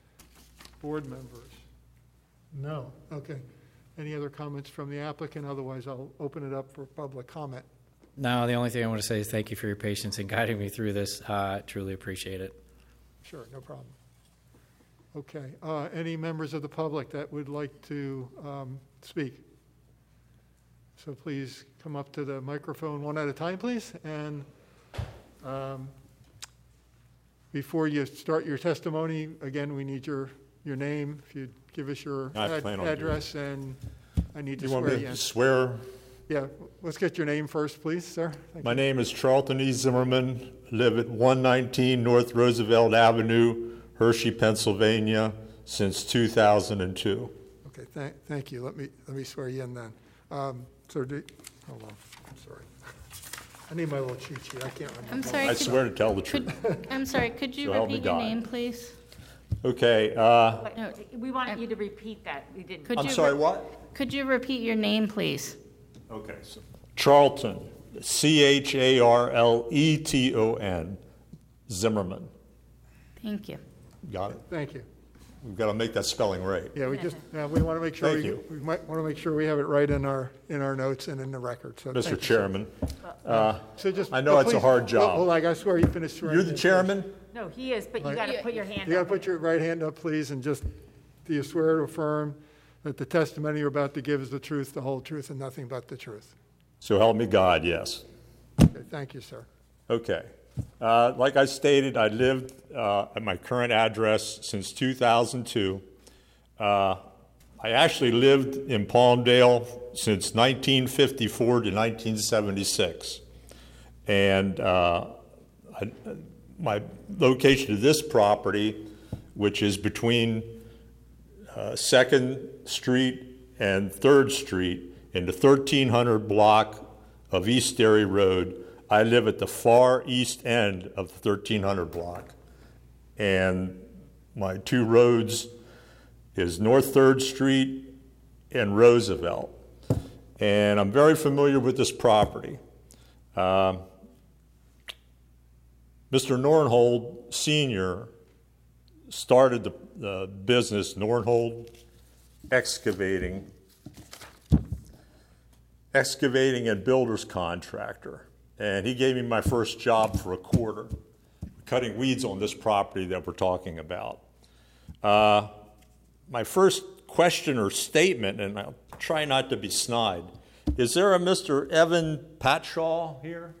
board members? No, okay. Any other comments from the applicant? Otherwise, I'll open it up for public comment. No, the only thing I want to say is thank you for your patience in guiding me through this. Uh, truly appreciate it. Sure, no problem. Okay, uh, any members of the public that would like to um, speak? So please come up to the microphone one at a time, please. And um, before you start your testimony, again, we need your, your name. If you'd give us your I ad- plan on doing address, and I need to You want swear me you to in. swear? Yeah, let's get your name first, please, sir. Thank My you. name is Charlton E. Zimmerman, live at one nineteen North Roosevelt Avenue, Hershey, Pennsylvania, since two thousand two. Okay, thank, thank you. Let me, let me swear you in then. Um, So, do, hold on, I'm sorry. I need my little cheat sheet, I can't remember. I'm sorry. I could- swear to tell the truth. could- I'm sorry, could you So help me repeat your God. name, please? Okay, uh, But No, we wanted you to repeat that, we didn't. Could I'm you sorry, re- what? Could you repeat your name, please? Okay, so Charlton, C H A R L E T O N, Zimmerman. Thank you. Got it? Thank you. We've got to make that spelling right. Yeah, we just, yeah, we want to make sure, Thank we, you. we might want to make sure we have it right in our, in our notes and in the record, so. Mister thank you, sir. Chairman, uh, So just. I know but it's a please- hard Hold job. on, I got to swear you finished swearing. You're the in chairman? No, he is, but you Right. got to put your hand first. You got to up. put your right hand up, please, and just, do you swear to affirm that the testimony you're about to give is the truth, the whole truth, and nothing but the truth? So help me God, yes. Okay, thank you, sir. Okay. Uh, like I stated, I lived uh, at my current address since two thousand two. Uh, I actually lived in Palmdale since nineteen fifty-four to nineteen seventy-six. And uh, I, my location of this property, which is between uh, second Street and third Street in the thirteen hundred block of East Derry Road, I live at the far east end of the thirteen hundred block. And my two roads is North third Street and Roosevelt. And I'm very familiar with this property. Um, Mister Nornhold Senior started the, the business Nornhold Excavating, excavating and builder's contractor. And he gave me my first job for a quarter, cutting weeds on this property that we're talking about. Uh, my first question or statement, and I'll try not to be snide, is there a Mister Evan Patshaw here?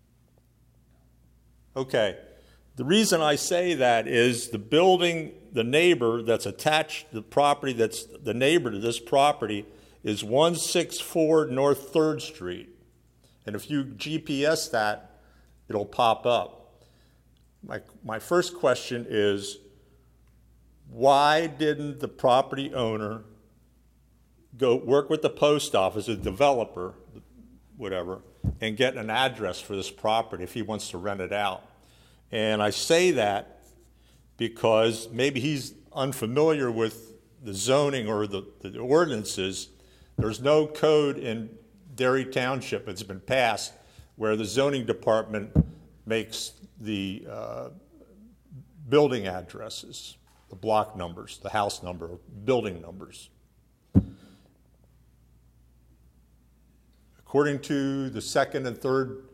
Okay. The reason I say that is the building, the neighbor that's attached to the property, that's the neighbor to this property, is one sixty-four North third Street. And if you G P S that, it'll pop up. My, my first question is, why didn't the property owner go work with the post office, a developer, whatever, and get an address for this property if he wants to rent it out? And I say that because maybe he's unfamiliar with the zoning or the, the ordinances. There's no code in Derry Township that's been passed where the zoning department makes the uh, building addresses, the block numbers, the house number, building numbers. According to the second and third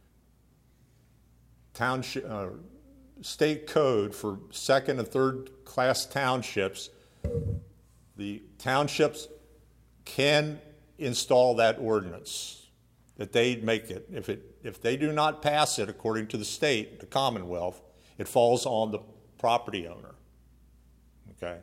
township, uh, state code for second and third class townships, the townships can install that ordinance, that they make it. If it if they do not pass it according to the state, the Commonwealth, it falls on the property owner. Okay.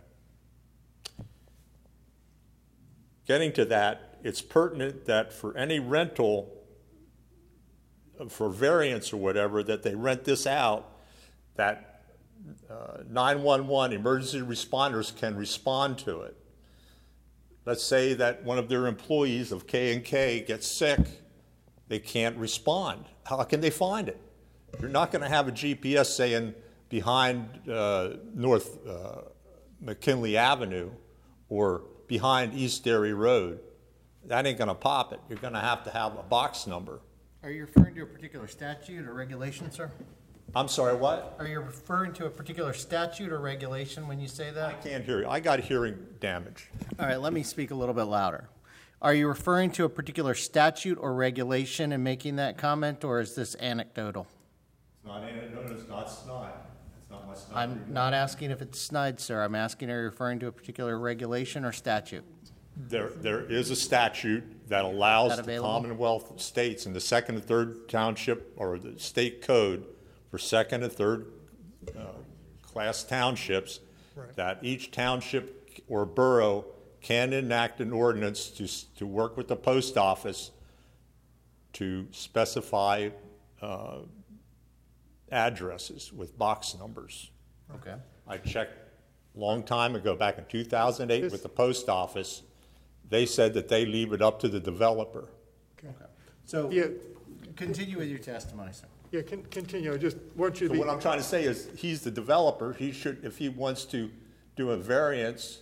Getting to that, it's pertinent that for any rental, for variance or whatever, that they rent this out, that uh, nine one one emergency responders can respond to it. Let's say that one of their employees of K and K gets sick, they can't respond. How can they find it? You're not going to have a G P S saying behind uh, North uh, McKinley Avenue or behind East Derry Road. That ain't going to pop it. You're going to have to have a box number. Are you referring to a particular statute or regulation, sir? I'm sorry, what? Are you referring to a particular statute or regulation when you say that? I can't hear you. I got hearing damage. All right, let me speak a little bit louder. Are you referring to a particular statute or regulation in making that comment, or is this anecdotal? It's not anecdotal, it's not snide. It's not my snide. I'm not asking if it's snide, sir. I'm asking, are you referring to a particular regulation or statute? There, there is a statute that allows that the available? Commonwealth states in the second and third township, or the state code for second and third uh, class townships, Right. that each township or borough can enact an ordinance to, to work with the post office to specify uh, addresses with box numbers. Okay. I checked a long time ago, back in two thousand eight, with the post office. They said that they leave it up to the developer. Okay. So Yeah. continue with your testimony, sir. Yeah, con- continue, I just want you So to be. what I'm trying to say is, he's the developer. He should, if he wants to do a variance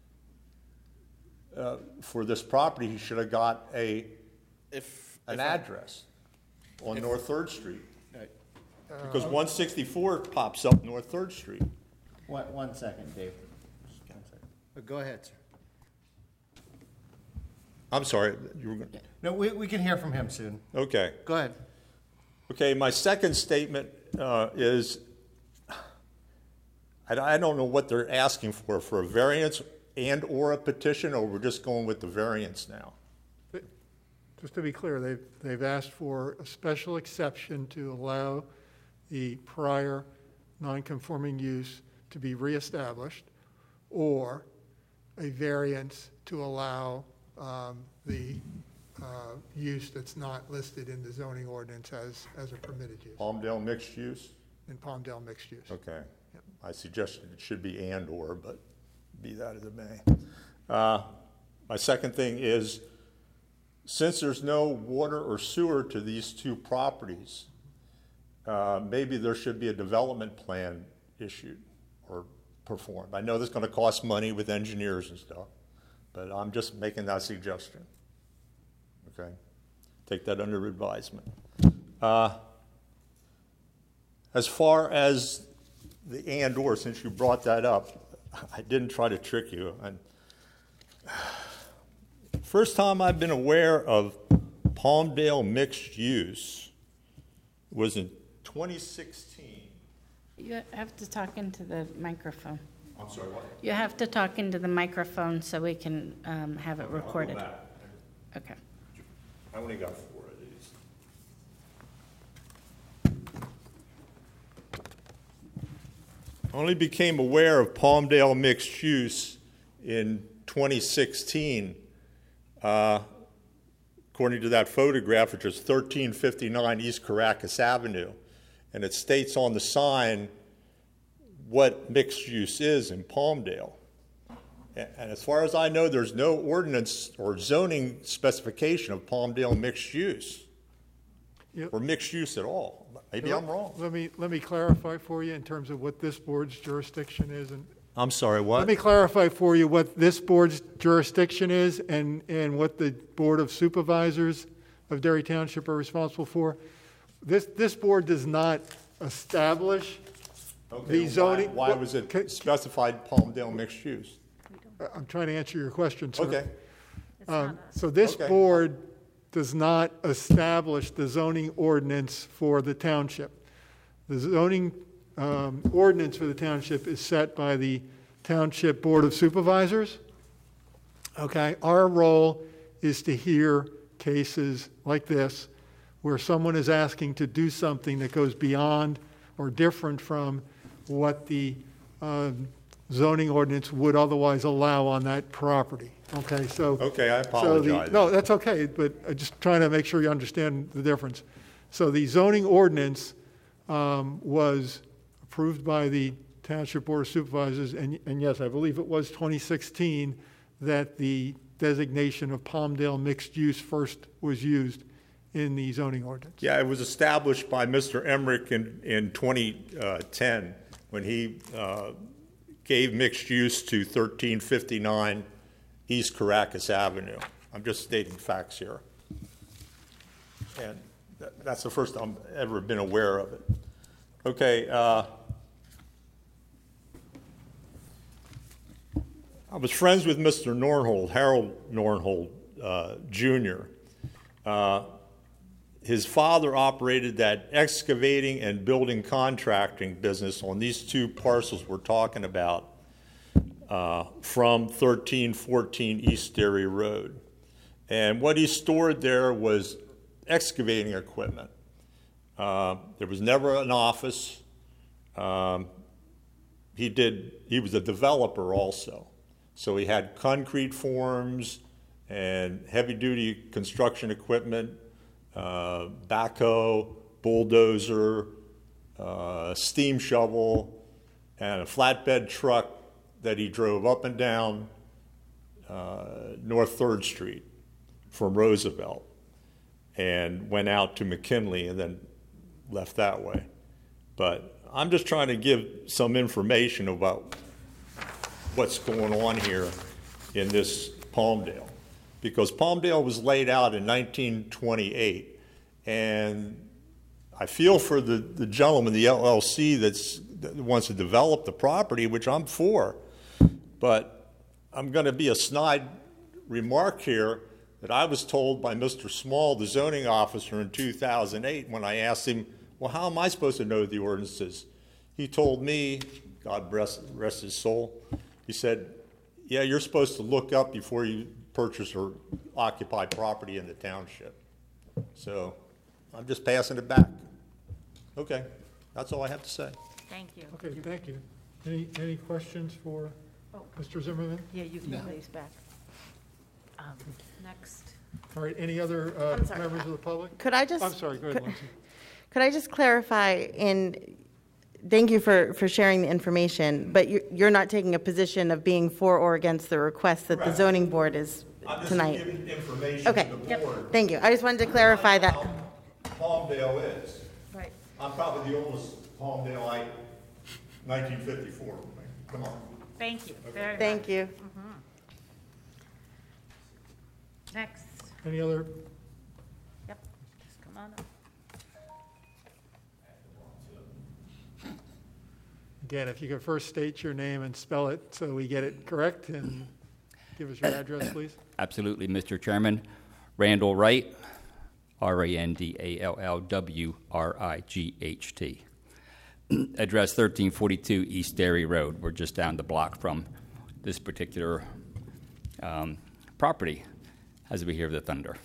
uh, for this property, he should have got a If, an if I- address on North Third Street, Right. because one sixty-four pops up North Third Street. One, one second, Dave. One second. But go ahead, sir. I'm sorry, you were going. No, we, we can hear from him soon. Okay. Go ahead. Okay, my second statement uh, is, I, I don't know what they're asking for, for a variance and or a petition, or we're just going with the variance now. Just to be clear, they've, they've asked for a special exception to allow the prior non-conforming use to be reestablished, or a variance to allow um, the uh, use that's not listed in the zoning ordinance as, as a permitted use, Palmdale mixed use? in Palmdale mixed use. Okay. Yep. I suggested it should be and or, but be that as it may. Uh, my second thing is, since there's no water or sewer to these two properties, uh, maybe there should be a development plan issued or performed. I know this is going to cost money with engineers and stuff, but I'm just making that suggestion. Okay? Take that under advisement. Uh, as far as the and/or, since you brought that up, I didn't try to trick you. And first time I've been aware of Palmdale mixed use was in twenty sixteen. You have to talk into the microphone. I'm sorry, what? You have to talk into the microphone so we can um, have it Okay, I'll go recorded. back. Okay. I only got four of these. Only became aware of Palmdale mixed use in twenty sixteen. Uh, according to that photograph, which is thirteen fifty-nine East Caracas Avenue. And it states on the sign what mixed use is in Palmdale. And as far as I know, there's no ordinance or zoning specification of Palmdale mixed use, Yep. or mixed use at all. Maybe I'm wrong. Let me, let me clarify for you in terms of what this board's jurisdiction is. And I'm sorry, let what? me clarify for you what this board's jurisdiction is and, and what the Board of Supervisors of Derry Township are responsible for. This, this board does not establish Okay, the why- zoning. Why was it specified Palmdale mixed use? I'm trying to answer your question, sir. Okay, It's Um, not us. So this Okay. board does not establish the zoning ordinance for the township. The zoning um, ordinance for the township is set by the Township Board of Supervisors. Okay, our role is to hear cases like this, where someone is asking to do something that goes beyond or different from what the um, zoning ordinance would otherwise allow on that property. Okay, so. okay, I So the- apologize. No, that's okay, but I'm just trying to make sure you understand the difference. So the zoning ordinance um, was approved by the Township Board of Supervisors, and, and yes, I believe it was twenty sixteen that the designation of Palmdale mixed use first was used in the zoning ordinance. Yeah, it was established by Mister Emmerich in, in twenty ten, when he uh, gave mixed use to thirteen fifty-nine East Caracas Avenue. I'm just stating facts here. And that, that's the first time I've ever been aware of it. Okay, uh, I was friends with Mister Nornhold, Harold Nornhold, uh, Junior Uh, his father operated that excavating and building contracting business on these two parcels we're talking about uh, from thirteen fourteen East Derry Road. And what he stored there was excavating equipment. Uh, there was never an office. Um, he did, he was a developer also. So he had concrete forms and heavy-duty construction equipment, uh, backhoe, bulldozer, uh, steam shovel, and a flatbed truck that he drove up and down uh, North third Street from Roosevelt and went out to McKinley and then left that way. But I'm just trying to give some information about what's going on here in this Palmdale. Because Palmdale was laid out in nineteen twenty-eight, and I feel for the, the gentleman, the L L C that's, that wants to develop the property, which I'm for, but I'm going to be a snide remark here that I was told by Mister Small, the zoning officer, in two thousand eight, when I asked him, well, how am I supposed to know the ordinances? He told me, God rest, rest his soul, he said, yeah, you're supposed to look up before you purchase or occupy property in the township. So I'm just passing it back. Okay, that's all I have to say. Thank you. Okay, thank you. Any, any questions for Oh. Mister Zimmerman? Yeah, you can raise back. Um, Next. All right, any other uh, I'm sorry. members of the public? Could I just? I'm sorry, go ahead, could- Lindsay. Could I just clarify in, thank you for, for sharing the information, but you're, you're not taking a position of being for or against the request that the Correct. zoning board is tonight? giving information Okay. Thank you. I just wanted to clarify that. Palmdale is. Right. I'm probably the oldest Palmdaleite, nineteen fifty-four. Come on. Thank you very much. Thank you. Next. Any other, Yep. Just come on up. Again, if you could first state your name and spell it so we get it correct, and give us your address, please. Absolutely, Mister Chairman. Randall Wright, R A N D A L L W R I G H T. Address thirteen forty-two East Dairy Road. We're just down the block from this particular um, property, as we hear the thunder.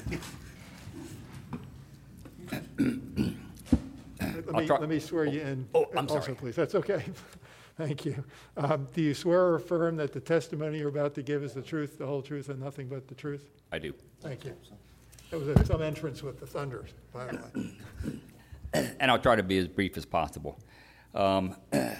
Let me, let me swear you in. Oh, I'm also, sorry. please. That's okay. Thank you. Um, do you swear or affirm that the testimony you're about to give is the truth, the whole truth, and nothing but the truth? I do. Thank you. There was a, some entrance with the thunder, by the way. And I'll try to be as brief as possible. Um, I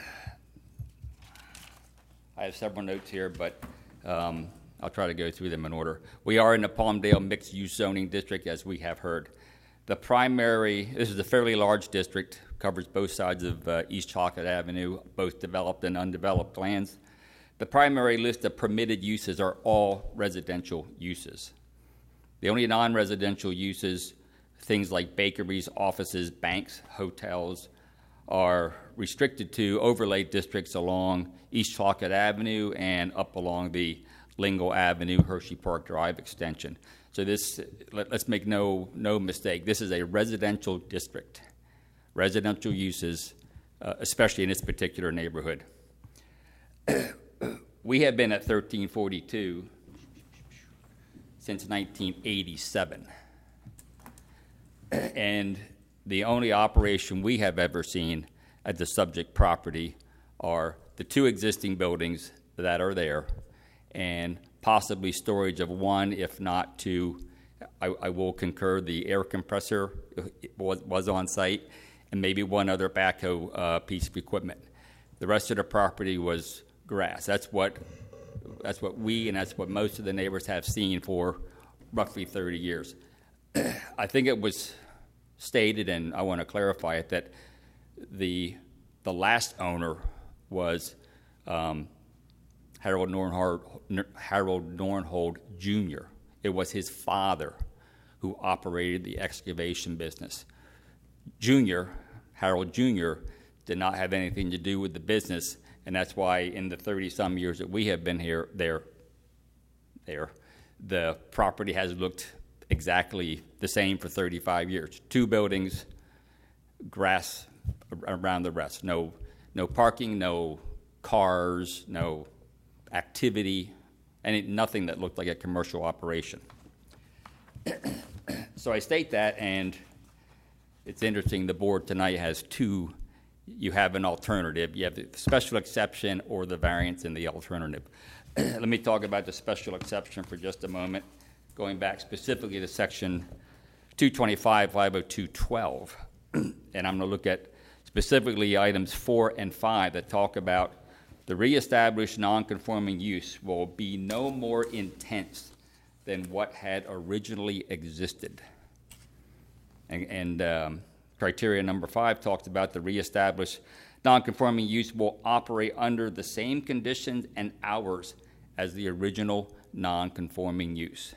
have several notes here, but um, I'll try to go through them in order. We are in the Palmdale Mixed-Use Zoning District, as we have heard. The primary, this is a fairly large district, covers both sides of uh, East Chocolate Avenue, both developed and undeveloped lands. The primary list of permitted uses are all residential uses. The only non-residential uses, things like bakeries, offices, banks, hotels, are restricted to overlay districts along East Chocolate Avenue and up along the Lingle Avenue, Hershey Park Drive extension. So this, let, let's make no, no mistake, this is a residential district. Residential uses, uh, especially in this particular neighborhood. We have been at thirteen forty-two since nineteen eighty-seven. And the only operation we have ever seen at the subject property are the two existing buildings that are there, and possibly storage of one, if not two. I, I will concur the air compressor was, was on site, and maybe one other backhoe uh, piece of equipment. The rest of the property was grass. That's what, that's what we and that's what most of the neighbors have seen for roughly thirty years. I think it was stated, and I want to clarify it, that the, the last owner was um, Harold Nornhold, Harold Nornhold Junior It was his father who operated the excavation business. Junior, Harold Junior, did not have anything to do with the business, and that's why in the thirty-some years that we have been here, there, there, the property has looked exactly the same for thirty-five years. Two buildings, grass around the rest. No, no parking, no cars, no activity, and nothing that looked like a commercial operation. So I state that, and it's interesting, the board tonight has two, you have an alternative. You have the special exception or the variance in the alternative. Let me talk about the special exception for just a moment, going back specifically to section two twenty-five, five oh two twelve. And I'm going to look at specifically items four and five that talk about the reestablished nonconforming use will be no more intense than what had originally existed. And, and um, criteria number five talks about the reestablished nonconforming use will operate under the same conditions and hours as the original nonconforming use.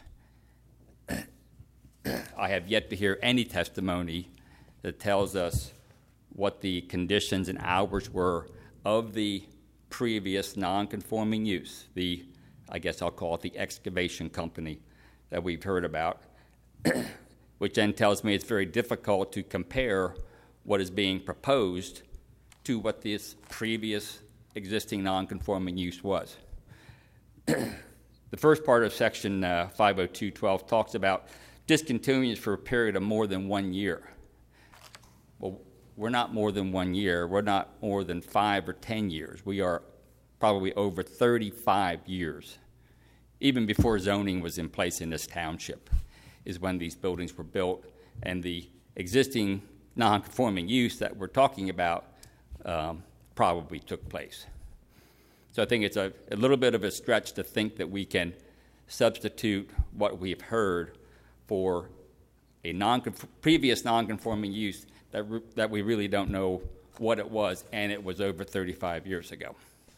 I have yet to hear any testimony that tells us what the conditions and hours were of the previous non-conforming use, the, I guess I'll call it the excavation company that we've heard about, which then tells me it's very difficult to compare what is being proposed to what this previous existing non-conforming use was. The first part of section uh, five oh two twelve talks about discontinuance for a period of more than one year. Well, we're not more than one year. We're not more than five or ten years. We are probably over thirty-five years. Even before zoning was in place in this township is when these buildings were built, and the existing non-conforming use that we're talking about um, probably took place. So I think it's a, a little bit of a stretch to think that we can substitute what we've heard for a non previous non-conforming use that, re that we really don't know what it was, and it was over thirty-five years ago.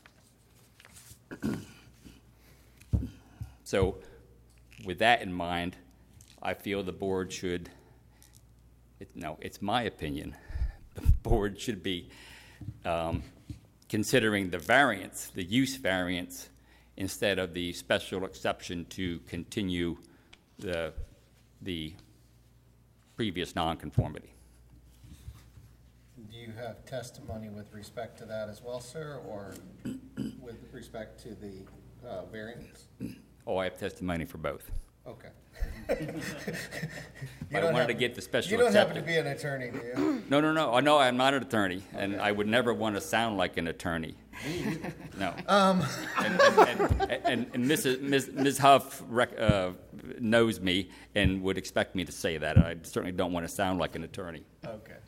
So with that in mind, I feel the board should, it, no, it's my opinion, the board should be um, considering the variance, the use variance, instead of the special exception to continue the, the previous nonconformity. Do you have testimony with respect to that as well, sir, or with respect to the uh, variance? Oh, I have testimony for both. Okay. But I wanted have, to get the special You don't exception. happen to be an attorney, do you? No, no, no. No, I'm not an attorney, and I would never want to sound like an attorney. No. Um. And, and, and, and, and Missus Miz Miz Huff rec, uh, knows me and would expect me to say that. I certainly don't want to sound like an attorney. Okay.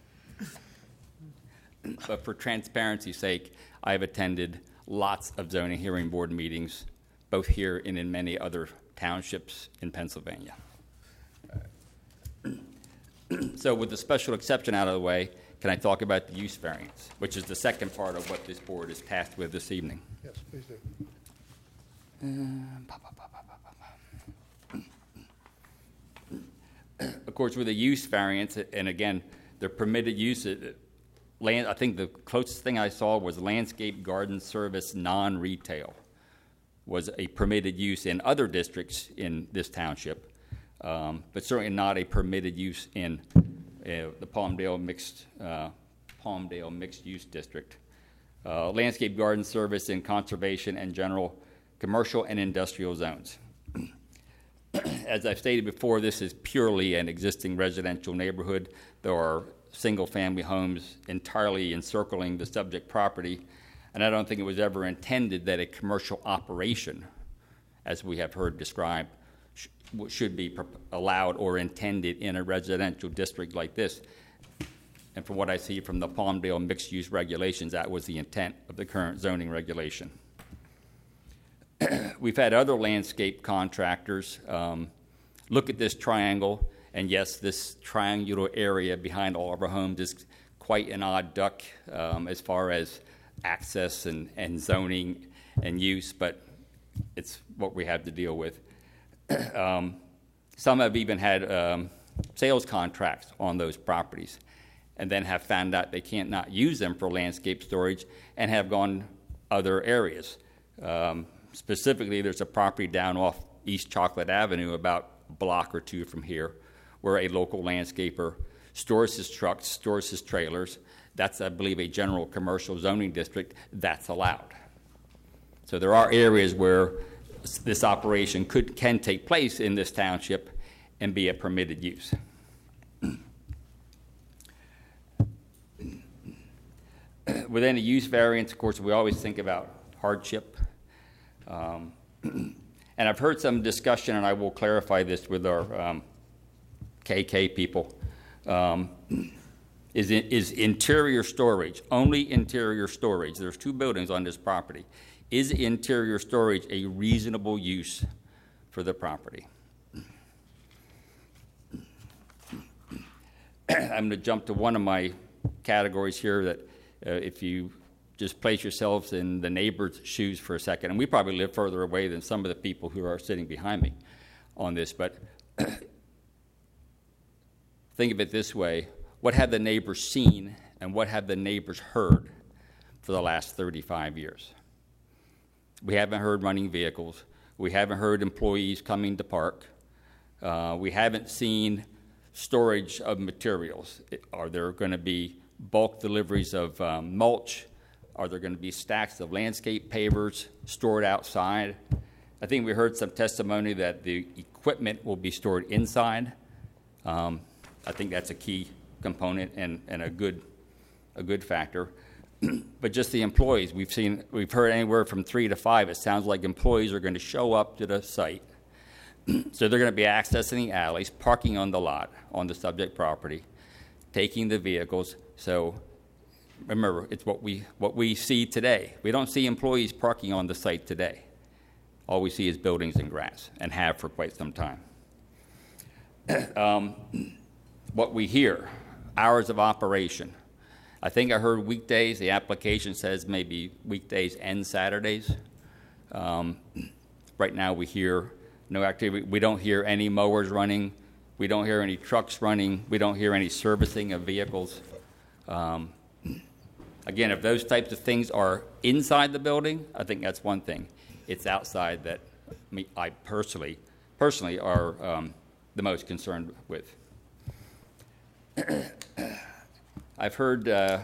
But for transparency's sake, I've attended lots of zoning hearing board meetings, both here and in many other townships in Pennsylvania. So with the special exception out of the way, can I talk about the use variance, which is the second part of what this board is tasked with this evening? Yes, please do. Of course, with the use variance, and again, the permitted use, land, I think the closest thing I saw was landscape garden service non-retail was a permitted use in other districts in this township, um, but certainly not a permitted use in uh, the Palmdale mixed uh, Palmdale mixed use district. Uh, landscape garden service in conservation and general commercial and industrial zones. As I've stated before, this is purely an existing residential neighborhood. There are single-family homes entirely encircling the subject property, and I don't think it was ever intended that a commercial operation, as we have heard described, sh should be allowed or intended in a residential district like this. And from what I see from the Palmdale mixed-use regulations, that was the intent of the current zoning regulation. We've had other landscape contractors um, look at this triangle, and yes, this triangular area behind all of our homes is quite an odd duck um, as far as access and, and zoning and use, but it's what we have to deal with. um, some have even had um, sales contracts on those properties and then have found out they can't not use them for landscape storage and have gone other areas. Um, specifically, there's a property down off East Chocolate Avenue about a block or two from here where a local landscaper stores his trucks, stores his trailers. That's, I believe, a general commercial zoning district. That's allowed. So there are areas where this operation could can take place in this township and be a permitted use. Within a use variance, of course, we always think about hardship. Um, and I've heard some discussion, and I will clarify this with our um, K K people. Um, is, is interior storage, only interior storage, there's two buildings on this property, is interior storage a reasonable use for the property? I'm going to jump to one of my categories here that uh, if you just place yourselves in the neighbor's shoes for a second, and we probably live further away than some of the people who are sitting behind me on this, but think of it this way. What have the neighbors seen and what have the neighbors heard for the last thirty-five years? We haven't heard running vehicles. We haven't heard employees coming to park. Uh, we haven't seen storage of materials. Are there going to be bulk deliveries of um, mulch? Are there going to be stacks of landscape pavers stored outside? I think we heard some testimony that the equipment will be stored inside. Um, I think that's a key component and, and a good a good factor. But just the employees, we've seen we've heard anywhere from three to five. It sounds like employees are going to show up to the site. So they're going to be accessing the alleys, parking on the lot on the subject property, taking the vehicles. So remember, it's what we what we see today. We don't see employees parking on the site today. All we see is buildings and grass, and have for quite some time. um, what we hear, hours of operation. I think I heard weekdays. The application says maybe weekdays and Saturdays. Um, right now we hear no activity. We don't hear any mowers running. We don't hear any trucks running. We don't hear any servicing of vehicles. Um, Again, if those types of things are inside the building, I think that's one thing. It's outside that me, I personally, personally are um, the most concerned with. I've heard, uh,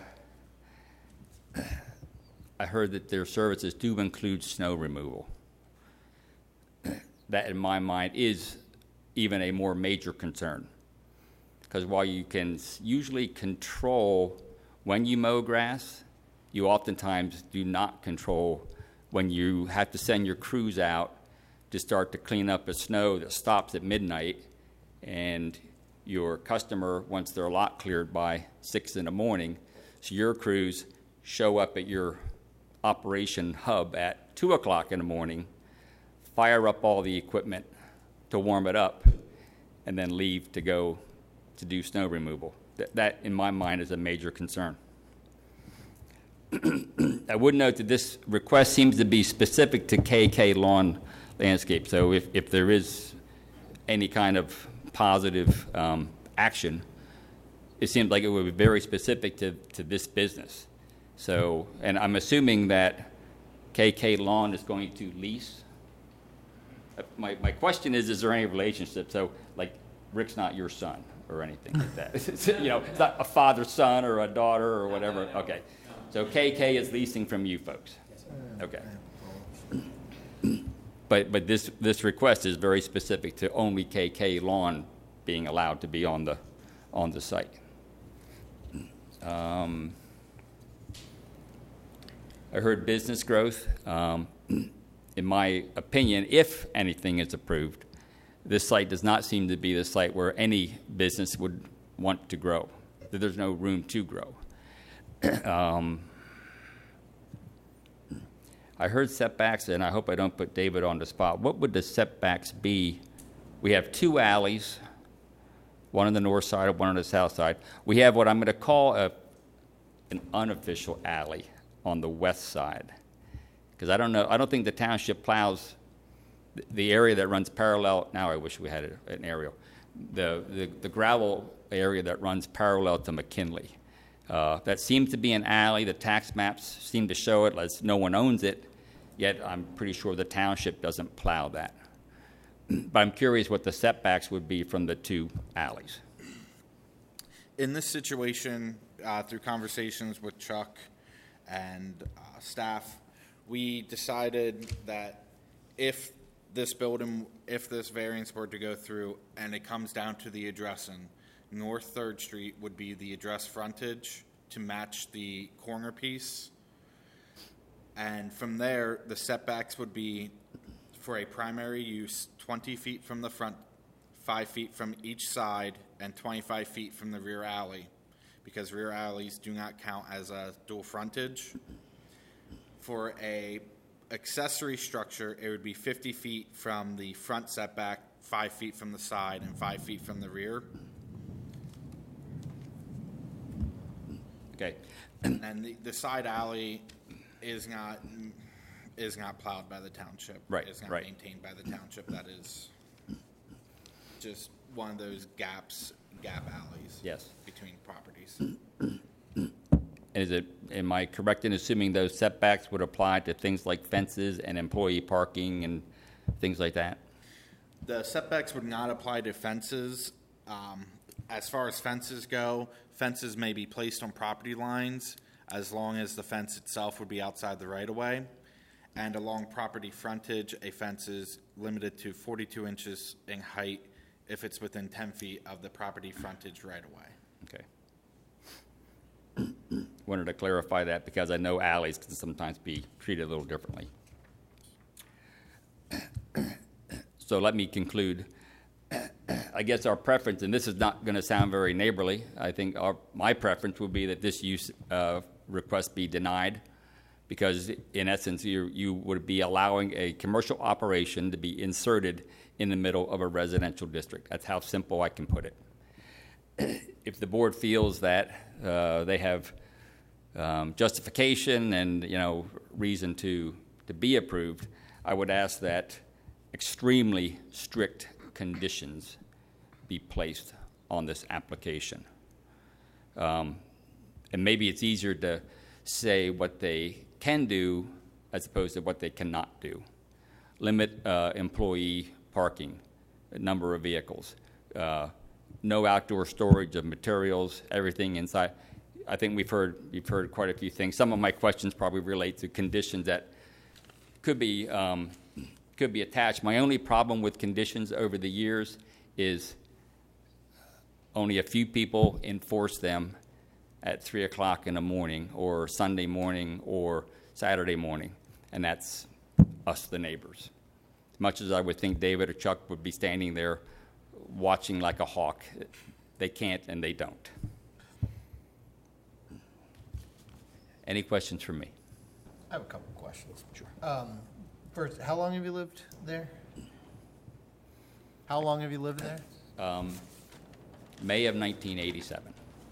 I heard that their services do include snow removal. That, in my mind, is even a more major concern. Because while you can usually control when you mow grass, you oftentimes do not control when you have to send your crews out to start to clean up a snow that stops at midnight, and your customer wants their lot cleared by six in the morning, so your crews show up at your operation hub at two o'clock in the morning, fire up all the equipment to warm it up, and then leave to go to do snow removal. That, that in my mind, is a major concern. I would note that this request seems to be specific to K K Lawn Landscape. So if, if there is any kind of positive um, action, it seems like it would be very specific to, to this business. So, and I'm assuming that K K Lawn is going to lease. My, my question is, is there any relationship? So, like, Rick's not your son or anything like that. You know, it's not a father-son or a daughter or whatever. Okay. So K K is leasing from you folks. Okay. But but this this request is very specific to only K K Lawn being allowed to be on the on the site. Um, I heard business growth. Um, in my opinion, if anything is approved, this site does not seem to be the site where any business would want to grow. There's no room to grow. Um, I heard setbacks, and I hope I don't put David on the spot. What would the setbacks be? We have two alleys, one on the north side and one on the south side. We have what I'm going to call a, an unofficial alley on the west side, because I don't know. I don't think the township plows the, the area that runs parallel. Now I wish we had an aerial. The, the the gravel area that runs parallel to McKinley. Uh, that seems to be an alley. The tax maps seem to show it as no one owns it, yet I'm pretty sure the township doesn't plow that. But I'm curious what the setbacks would be from the two alleys. In this situation, uh, through conversations with Chuck and uh, staff, we decided that if this building, if this variance were to go through and it comes down to the addressing, North third Street would be the address frontage to match the corner piece. And from there, the setbacks would be, for a primary use, twenty feet from the front, five feet from each side, and twenty-five feet from the rear alley, because rear alleys do not count as a dual frontage. For a accessory structure, it would be fifty feet from the front setback, five feet from the side, and five feet from the rear. Okay. And the, the side alley is not is not plowed by the township. Right, It's not right. maintained by the township. That is just one of those gaps, gap alleys. Yes. Between properties. Is it, am I correct in assuming those setbacks would apply to things like fences and employee parking and things like that? The setbacks would not apply to fences. Um, as far as fences go, fences may be placed on property lines as long as the fence itself would be outside the right-of-way. And along property frontage, a fence is limited to forty-two inches in height if it's within ten feet of the property frontage right-of-way. Okay. Wanted to clarify that because I know alleys can sometimes be treated a little differently. So let me conclude. I guess our preference, and this is not going to sound very neighborly, I think our, my preference would be that this use uh, request be denied, because in essence you, you would be allowing a commercial operation to be inserted in the middle of a residential district. That's how simple I can put it. If the board feels that uh, they have um, justification and you know reason to, to be approved, I would ask that extremely strict conditions be placed on this application. Um, and maybe it's easier to say what they can do as opposed to what they cannot do. Limit uh, employee parking, number of vehicles, uh, no outdoor storage of materials, everything inside. I think we've heard we've heard quite a few things. Some of my questions probably relate to conditions that could be um, could be attached. My only problem with conditions over the years is only a few people enforce them at three o'clock in the morning, or Sunday morning, or Saturday morning, and that's us, the neighbors. Much as I would think David or Chuck would be standing there watching like a hawk, they can't and they don't. Any questions from me? I have a couple questions. Sure. Um, first, how long have you lived there? How long have you lived there? Um, May of nineteen eighty-seven.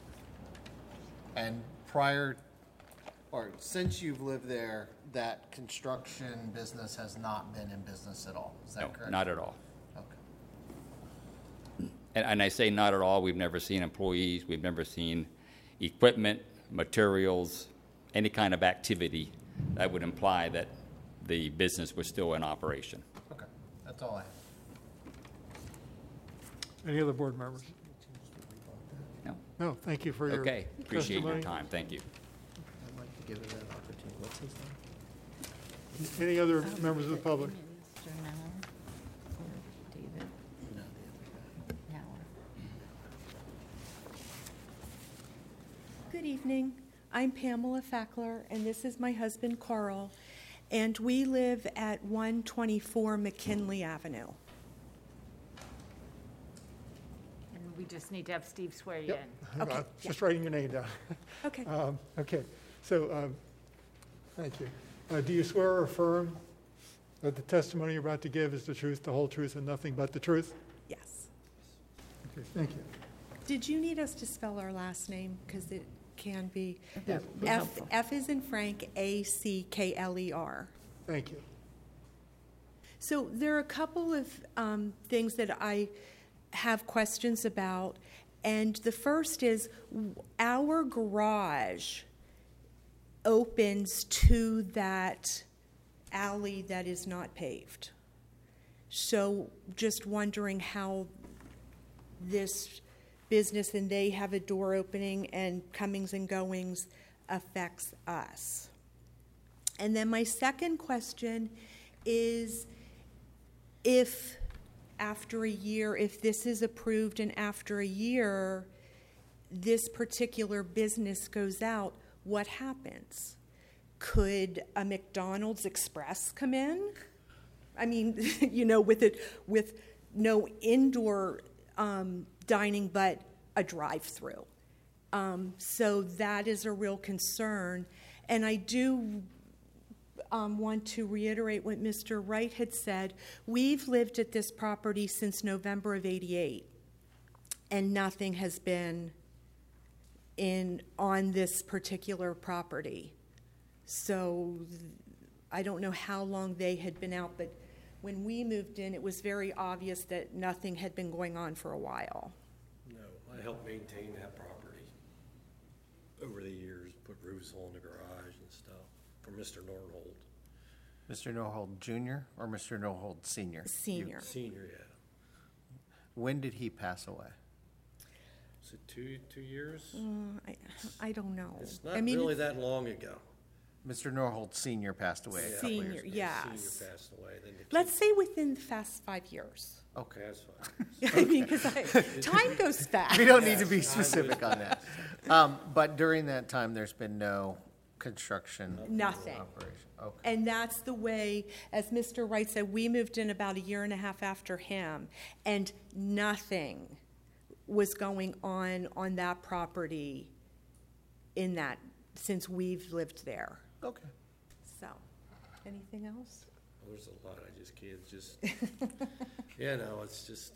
And prior, or since you've lived there, that construction business has not been in business at all. Is that No, correct? not at all. Okay. And, and I say not at all. We've never seen employees. We've never seen equipment, materials, any kind of activity that would imply that the business was still in operation. Okay, that's all I have. Any other board members? No. No, thank you for your Okay. Appreciate your testimony. time. Thank you. I'd like to give it that opportunity. What's his name? Any other members of the public? Mister Nauer or David No, the other guy. Nauer. Good evening. I'm Pamela Fackler, and this is my husband, Carl, and we live at one twenty-four McKinley Avenue. And we just need to have Steve swear you Yep. in. Okay, Uh, Just writing your name down. Okay. Um, Okay, so, um, thank you. Uh, Do you swear or affirm that the testimony you're about to give is the truth, the whole truth, and nothing but the truth? Yes. Okay, thank you. Did you need us to spell our last name? Because it can be. That would be F, helpful. F is in Frank, A C K L E R. Thank you. So there are a couple of um, things that I have questions about. And the first is w- our garage opens to that alley that is not paved. So just wondering how this business, and they have a door opening and comings and goings, affects us. And then my second question is, if after a year, if this is approved and after a year this particular business goes out, what happens? Could a McDonald's Express come in? I mean, you know, with it, with no indoor um, dining, but a drive-through. Um, so that is a real concern. And I do um, want to reiterate what Mister Wright had said. We've lived at this property since November of eighty-eight, and nothing has been in on this particular property. So I don't know how long they had been out, but when we moved in, it was very obvious that nothing had been going on for a while. No, I helped maintain that property over the years, put roofs on the garage and stuff for Mister Norhold. Mister Nohold Junior or Mister Nohold Senior? Senior. Senior, yeah. When did he pass away? Is it two, two years? Uh, I, I don't know. It's I not mean, really it's- that long ago. Mister Norhold Senior passed away a couple Senior, years ago. yes. Senior passed away, then the kid. Let's say within the past five years. Okay. That's fine. I mean, because time goes fast. We don't need to be specific on that. Um, But during that time, there's been no construction Nothing. operation? Okay. And that's the way, as Mister Wright said, we moved in about a year and a half after him, and nothing was going on on that property in that, since we've lived there. Okay. So, anything else? Well, there's a lot, I just can't just, you know, it's just,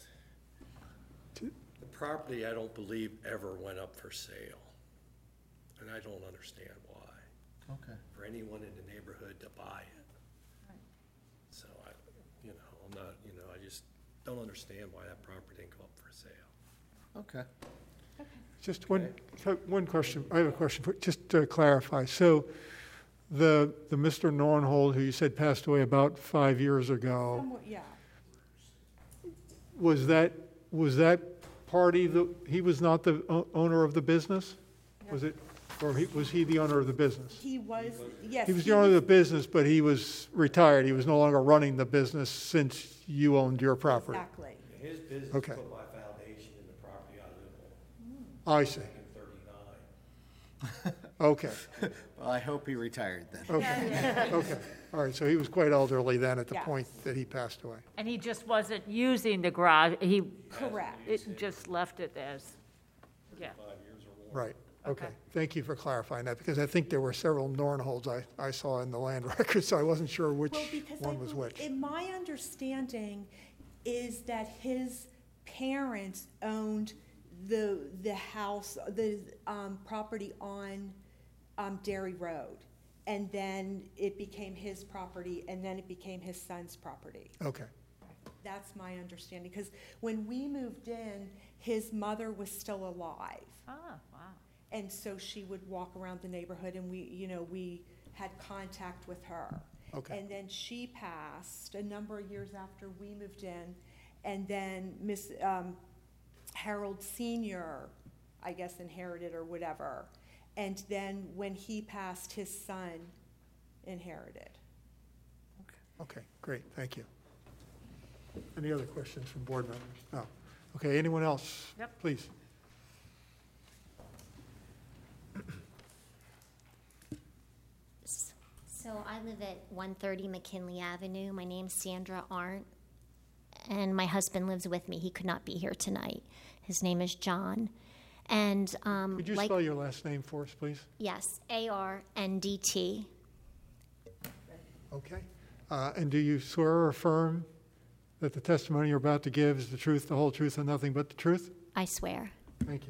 the property, I don't believe, ever went up for sale. And I don't understand why. Okay. For anyone in the neighborhood to buy it. So I, you know, I'm not, you know, I just don't understand why that property didn't go up for sale. Okay. Just one, one question, I have a question, for just to clarify. So the, the Mister Nornhold, who you said passed away about five years ago, Somewhat, yeah. was that, was that party, the, he was not the o- owner of the business? Was it, or he, was he the owner of the business? He was, yes. He was the owner of the business, but he was retired. He was no longer running the business since you owned your property. Exactly. His business Okay. put my foundation in the property I live on. I see. Back in thirty-nine. Okay. Well, I hope he retired then. Okay. Okay. All right. So he was quite elderly then at the Yes. point that he passed away. And he just wasn't using the garage, he. Correct. It just left it as, yeah. Right. Okay. Thank you for clarifying that, because I think there were several Nornholds I, I saw in the land record, so I wasn't sure which Well, because I one was believe- which. In my understanding is that his parents owned the, the house, the um, property on um, Dairy Road. And then it became his property, and then it became his son's property. Okay. That's my understanding, because when we moved in, his mother was still alive. Oh, wow. And so she would walk around the neighborhood, and we, you know, we had contact with her. Okay. And then she passed a number of years after we moved in, and then Miss um, Harold Senior, I guess, inherited or whatever. And then when he passed, his son inherited. Okay, great, thank you. Any other questions from board members? No. Okay, anyone else? Yep. Please. So I live at one thirty McKinley Avenue. My name's Sandra Arndt, and my husband lives with me. He could not be here tonight. His name is John. And um, Could you like, spell your last name for us, please? Yes, A R N D T. Okay. Uh, And do you swear or affirm that the testimony you're about to give is the truth, the whole truth, and nothing but the truth? I swear. Thank you.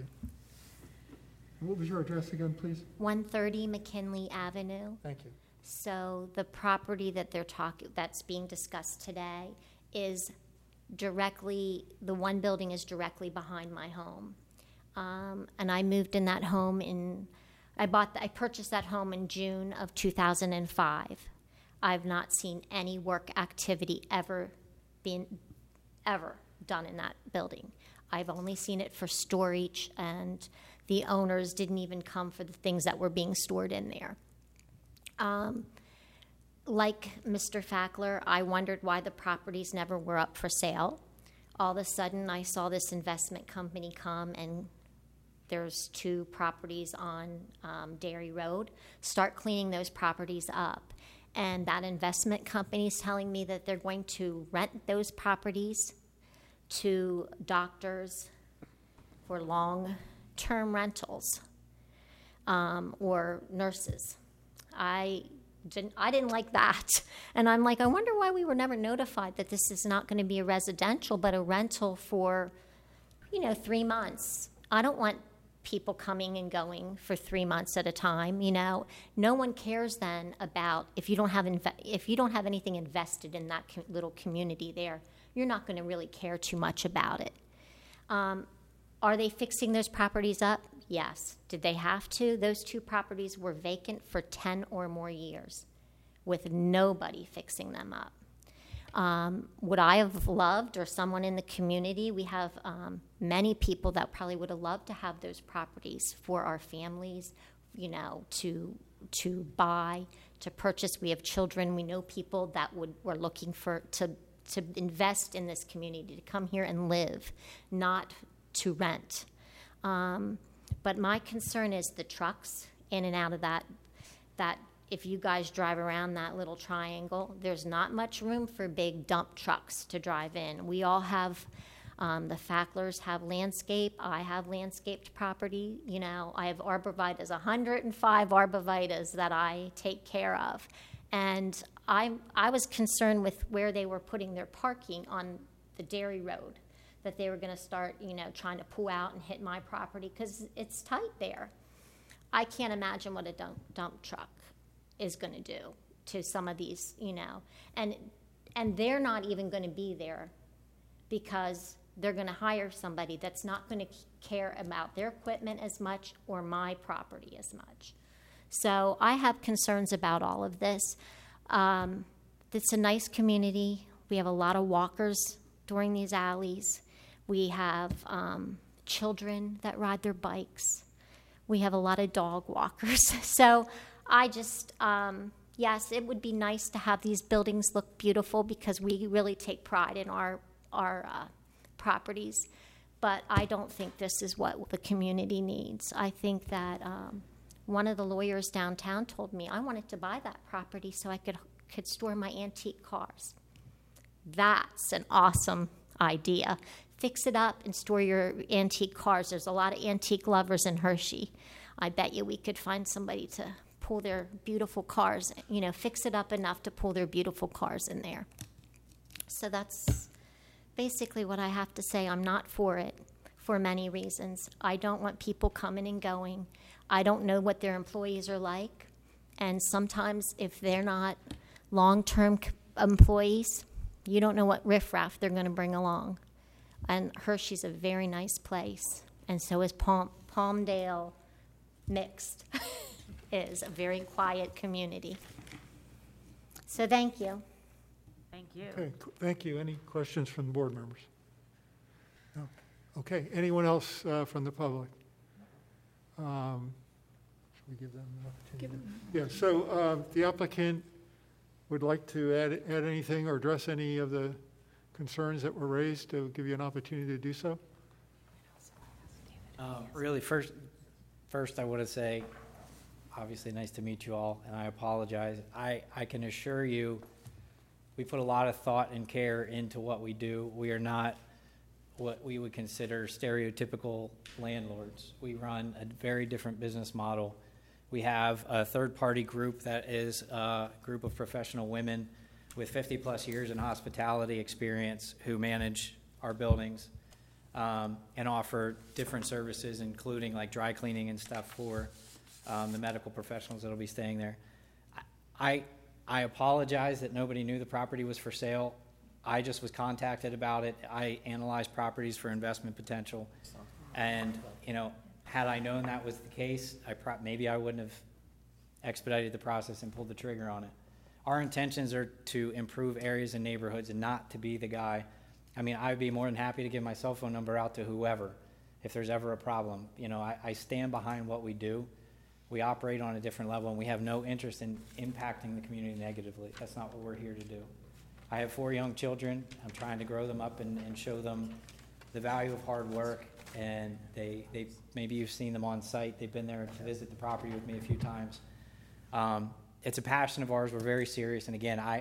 And what was your address again, please? one thirty McKinley Avenue. Thank you. So the property that they're talking, that's being discussed today is directly, the one building is directly behind my home. Um, and I moved in that home in, I bought, the, I purchased that home in June of two thousand five. I've not seen any work activity ever being, ever done in that building. I've only seen it for storage, and the owners didn't even come for the things that were being stored in there. Um, like Mister Fackler, I wondered why the properties never were up for sale. All of a sudden, I saw this investment company come, and there's two properties on um, Dairy Road. Start cleaning those properties up. And that investment company is telling me that they're going to rent those properties to doctors for long-term rentals um, or nurses. I didn't, I didn't like that. And I'm like, I wonder why we were never notified that this is not going to be a residential, but a rental for, you know, three months. I don't want people coming and going for three months at a time. You know, no one cares then about if you don't have inve- if you don't have anything invested in that co- little community there. You're not going to really care too much about it. Um, are they fixing those properties up? Yes. Did they have to? Those two properties were vacant for ten or more years with nobody fixing them up. Um, would I have loved, or someone in the community, we have um, many people that probably would have loved to have those properties for our families, you know, to to buy, to purchase. We have children. We know people that would were looking for to to invest in this community, to come here and live, not to rent. Um, but my concern is the trucks in and out of that that. If you guys drive around that little triangle, there's not much room for big dump trucks to drive in. We all have, um, the Facklers have landscape. I have landscaped property. You know, I have arborvitaes, one hundred five arborvitaes that I take care of. And I, I was concerned with where they were putting their parking on the Dairy Road, that they were going to start, you know, trying to pull out and hit my property because it's tight there. I can't imagine what a dump, dump truck is going to do to some of these, you know, and and they're not even going to be there because they're going to hire somebody that's not going to care about their equipment as much or my property as much. So I have concerns about all of this. Um, it's a nice community. We have a lot of walkers during these alleys. We have um, children that ride their bikes. We have a lot of dog walkers. So I just, um, yes, it would be nice to have these buildings look beautiful because we really take pride in our, our uh, properties. But I don't think this is what the community needs. I think that um, one of the lawyers downtown told me I wanted to buy that property so I could, could store my antique cars. That's an awesome idea. Fix it up and store your antique cars. There's a lot of antique lovers in Hershey. I bet you we could find somebody to pull their beautiful cars, you know, fix it up enough to pull their beautiful cars in there. So that's basically what I have to say. I'm not for it for many reasons. I don't want people coming and going. I don't know what their employees are like. And sometimes if they're not long-term employees, you don't know what riffraff they're going to bring along. And Hershey's a very nice place, and so is Palm, Palmdale Mixed is a very quiet community. So thank you. Thank you. Okay, thank you. Any questions from the board members? No. Okay, anyone else uh, from the public? Um, should we give them an opportunity? Yeah, so uh, the applicant would like to add, add anything or address any of the concerns that were raised, to give you an opportunity to do so? Um, really, first, first I want to say, obviously, nice to meet you all, and I apologize. I, I can assure you, we put a lot of thought and care into what we do. We are not what we would consider stereotypical landlords. We run a very different business model. We have a third-party group that is a group of professional women with fifty plus years in hospitality experience who manage our buildings um, and offer different services, including like dry cleaning and stuff for um, the medical professionals that will be staying there. I, I apologize that nobody knew the property was for sale. I just was contacted about it. I analyze properties for investment potential. And, you know, had I known that was the case, I pro- maybe I wouldn't have expedited the process and pulled the trigger on it. Our intentions are to improve areas and neighborhoods and not to be the guy. I mean, I'd be more than happy to give my cell phone number out to whoever if there's ever a problem. You know, I, I stand behind what we do. We operate on a different level, and we have no interest in impacting the community negatively. That's not what we're here to do. I have four young children. I'm trying to grow them up and, and show them the value of hard work, and they, they maybe you've seen them on site. They've been there to visit the property with me a few times. Um, It's a passion of ours. We're very serious. And again, I,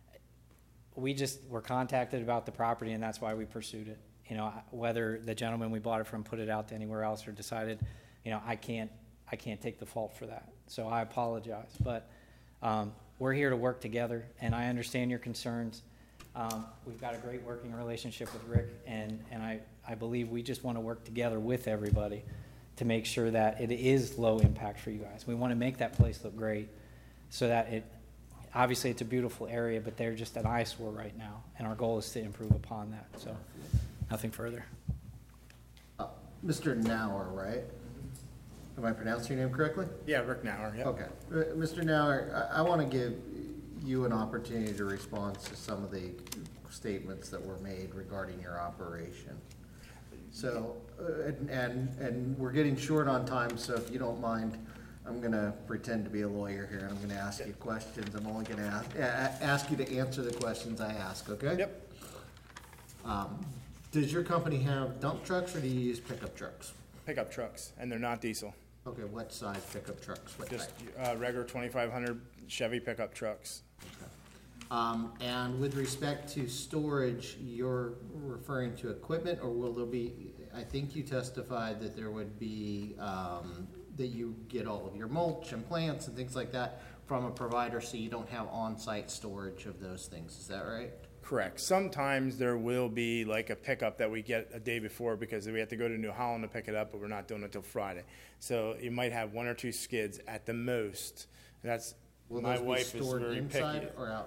we just were contacted about the property, and that's why we pursued it. You know, whether the gentleman we bought it from put it out to anywhere else or decided, you know, I can't, I can't take the fault for that. So I apologize. But um, we're here to work together, and I understand your concerns. Um, we've got a great working relationship with Rick, and, and I, I believe we just want to work together with everybody to make sure that it is low impact for you guys. We want to make that place look great, so that it, obviously it's a beautiful area, but they're just an eyesore right now, and our goal is to improve upon that. So, nothing further. Uh, Mister Nauer, right? Am I pronouncing your name correctly? Yeah, Rick Nauer, yeah. Okay. Uh, Mister Nauer, I, I want to give you an opportunity to respond to some of the statements that were made regarding your operation. So, uh, and, and, and we're getting short on time, so if you don't mind, I'm going to pretend to be a lawyer here, and I'm going to ask you questions. I'm only going to ask, a- ask you to answer the questions I ask, okay? Yep. Um, does your company have dump trucks, or do you use pickup trucks? Pickup trucks, and they're not diesel. Okay, what size pickup trucks? What Just type? uh, regular twenty-five hundred Chevy pickup trucks. Um, and with respect to storage, you're referring to equipment, or will there be, I think you testified that there would be, um, that you get all of your mulch and plants and things like that from a provider, so you don't have on-site storage of those things, is that right? Correct. Sometimes there will be like a pickup that we get a day before because we have to go to New Holland to pick it up, but we're not doing it until Friday. So you might have one or two skids at the most. That's, Will my those be wife is stored very inside picky. or outside?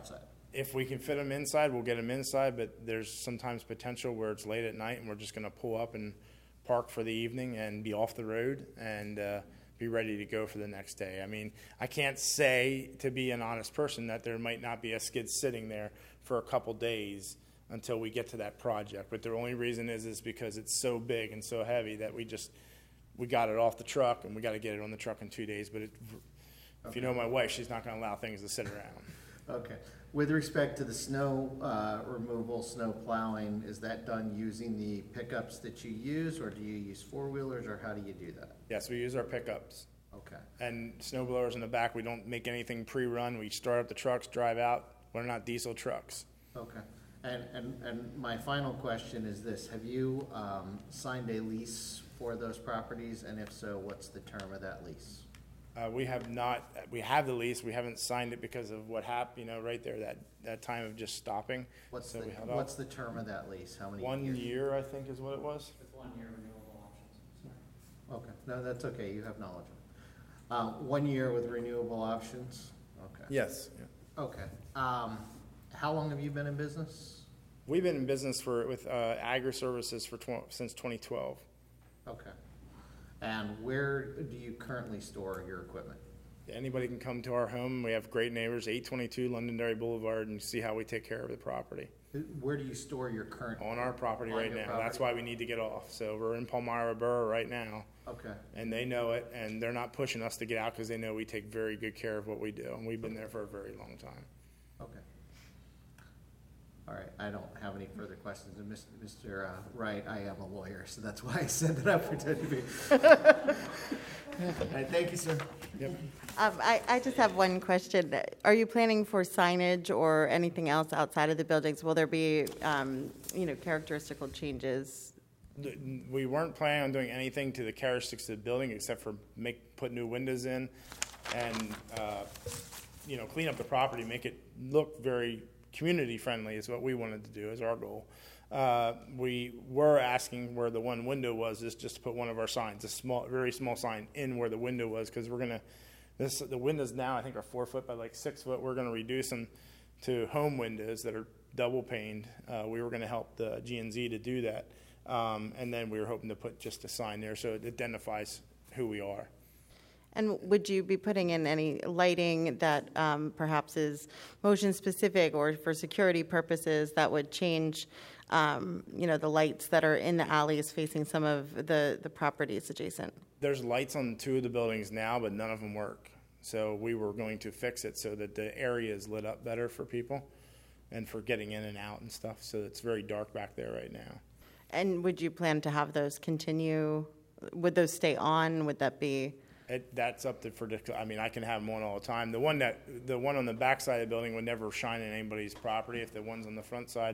if we can fit them inside, we'll get them inside, but there's sometimes potential where it's late at night and we're just going to pull up and park for the evening and be off the road and uh, be ready to go for the next day. I mean, I can't say, to be an honest person, that there might not be a skid sitting there for a couple days until we get to that project. But the only reason is is because it's so big and so heavy that we just, we got it off the truck and we got to get it on the truck in two days. But it, if you know my wife, she's not going to allow things to sit around. Okay. With respect to the snow uh, removal, snow plowing, is that done using the pickups that you use, or do you use four-wheelers, or how do you do that? Yes, we use our pickups. Okay. And snow blowers in the back. We don't make anything pre-run. We start up the trucks, drive out. We're not diesel trucks. Okay. And, and, and my final question is this. Have you um, signed a lease for those properties, and if so, what's the term of that lease? Uh, we have not, we have the lease, we haven't signed it because of what happened, you know, right there, that, that time of just stopping. What's So the, we held what's off. the term of that lease? How many One years? year, I think, is what it was. With one year renewable options. Okay, no, that's okay, you have knowledge of it. Um, one year with renewable options? Okay. Yes. Yeah. Okay. Um, how long have you been in business? We've been in business for, with uh, Agri Services for tw- since twenty twelve. Okay. And where do you currently store your equipment? Anybody can come to our home. We have great neighbors, eight twenty-two Londonderry Boulevard, and see how we take care of the property. Where do you store your current? On our property on right your now. property? That's why we need to get off. So we're in Palmyra Borough right now. Okay. And they know it, and they're not pushing us to get out because they know we take very good care of what we do, and we've been there for a very long time. Okay. All right, I don't have any further questions. And Mister uh, Wright, I am a lawyer, so that's why I said that I pretend to be. All right, thank you, sir. Yep. Um, I, I just have one question. Are you planning for signage or anything else outside of the buildings? Will there be, um, you know, characteristical changes? We weren't planning on doing anything to the characteristics of the building except for make, put new windows in and, uh, you know, clean up the property, make it look very community friendly is what we wanted to do as our goal. Uh, we were asking where the one window was, is just to put one of our signs, a small, very small sign in where the window was, because we're gonna, this, the windows now I think are four foot by like six foot. We're gonna reduce them to home windows that are double paned. Uh, we were gonna help the G and Z to do that, um, and then we were hoping to put just a sign there so it identifies who we are. And would you be putting in any lighting that um, perhaps is motion specific or for security purposes that would change, um, you know, the lights that are in the alleys facing some of the, the properties adjacent? There's lights on two of the buildings now, but none of them work. So we were going to fix it so that the area is lit up better for people and for getting in and out and stuff. So it's very dark back there right now. And would you plan to have those continue? Would those stay on? Would that be... It, that's up to for. I mean, I can have them on all the time. The one that the one on the back side of the building would never shine in anybody's property. If the ones on the front side,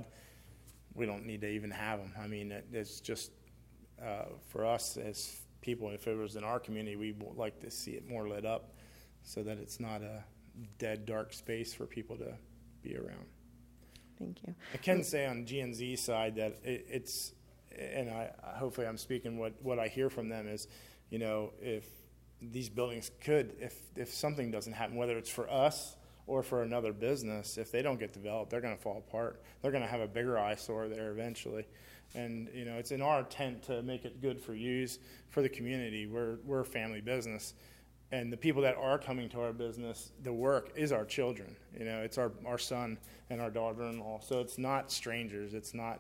we don't need to even have them. I mean, it, it's just uh, for us as people. If it was in our community, we would like to see it more lit up, so that it's not a dead dark space for people to be around. Thank you. I can say on G and Z side that it, it's, and I hopefully I'm speaking what what I hear from them is, you know, if these buildings could, if if something doesn't happen, whether it's for us or for another business, if they don't get developed, they're going to fall apart. They're going to have a bigger eyesore there eventually. And, you know, it's in our intent to make it good for use, for the community. We're, we're a family business. And the people that are coming to our business, the work is our children. You know, it's our, our son and our daughter-in-law. So it's not strangers. It's not,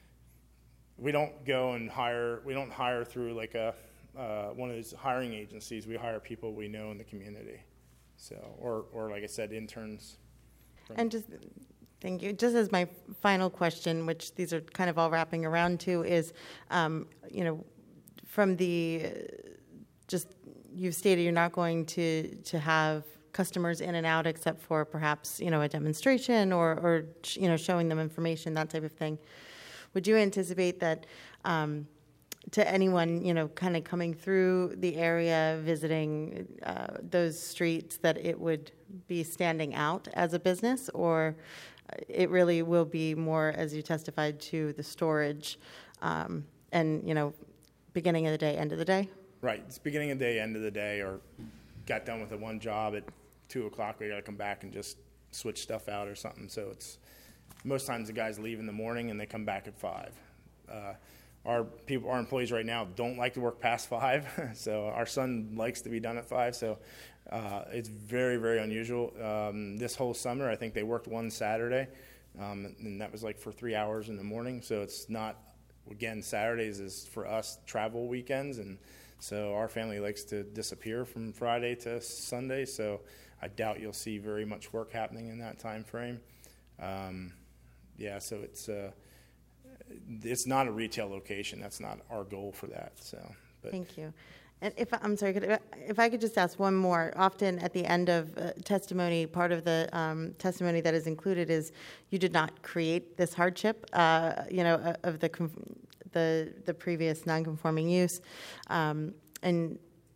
we don't go and hire, we don't hire through like a, Uh, one of these hiring agencies. We hire people we know in the community, so or or like I said, interns. And just thank you. Just as my final question, which these are kind of all wrapping around to, is um, you know, from the just you've stated you're not going to to have customers in and out except for perhaps you know a demonstration or or you know showing them information, that type of thing. Would you anticipate that? Um, to anyone, you know, kind of coming through the area, visiting uh, those streets, that it would be standing out as a business, or it really will be more, as you testified, to the storage um, and, you know, beginning of the day, end of the day? Right. It's beginning of the day, end of the day, or got done with the one job at two o'clock, we got to come back and just switch stuff out or something. So it's, most times the guys leave in the morning and they come back at five. Uh, our people, our employees right now don't like to work past five. So our son likes to be done at five. So uh, it's very, very unusual. Um, this whole summer, I think they worked one Saturday, um, and that was like for three hours in the morning. So it's not, again, Saturdays is for us travel weekends, and so our family likes to disappear from Friday to Sunday. So I doubt you'll see very much work happening in that time frame. Um, yeah, so it's uh, it's not a retail location. That's not our goal for that. So, but. Thank you. And if I'm sorry, could, if I could just ask one more. Often at the end of uh, testimony, part of the um, testimony that is included is you did not create this hardship. Uh, you know, uh, of the conf- the the previous non-conforming use, um, and.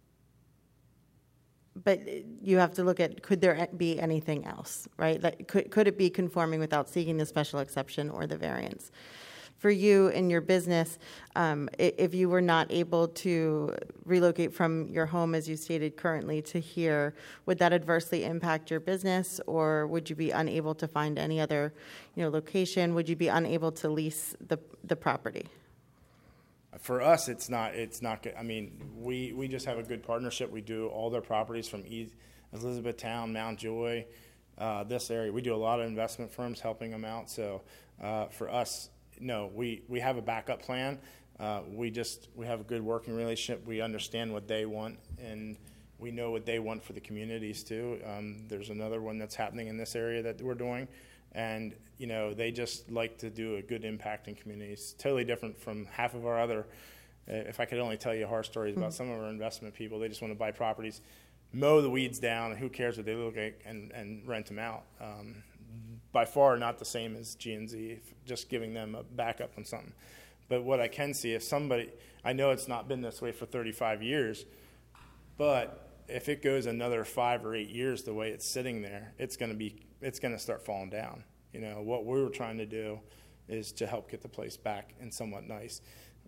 But you have to look at, could there be anything else, right? Like, could, could it be conforming without seeking the special exception or the variance? For you in your business, um, if you were not able to relocate from your home, as you stated currently, to here, would that adversely impact your business, or would you be unable to find any other, you know, location? Would you be unable to lease the the property? For us, it's not, it's not good. I mean, we, we just have a good partnership. We do all their properties from East, Elizabethtown, Mount Joy, uh, this area. We do a lot of investment firms helping them out. So uh, for us, no, we, we have a backup plan. Uh, we just, we have a good working relationship. We understand what they want, and we know what they want for the communities too. Um, there's another one that's happening in this area that we're doing. And, you know, they just like to do a good impact in communities. Totally different from half of our other, uh, if I could only tell you horror stories about some of our investment people, they just want to buy properties, mow the weeds down, and who cares what they look like, and, and rent them out. Um, by far not the same as G and Z, just giving them a backup on something. But what I can see, if somebody, I know it's not been this way for thirty-five years, but if it goes another five or eight years the way it's sitting there, it's going to be, it's going to start falling down. You know, what we were trying to do is to help get the place back and somewhat nice.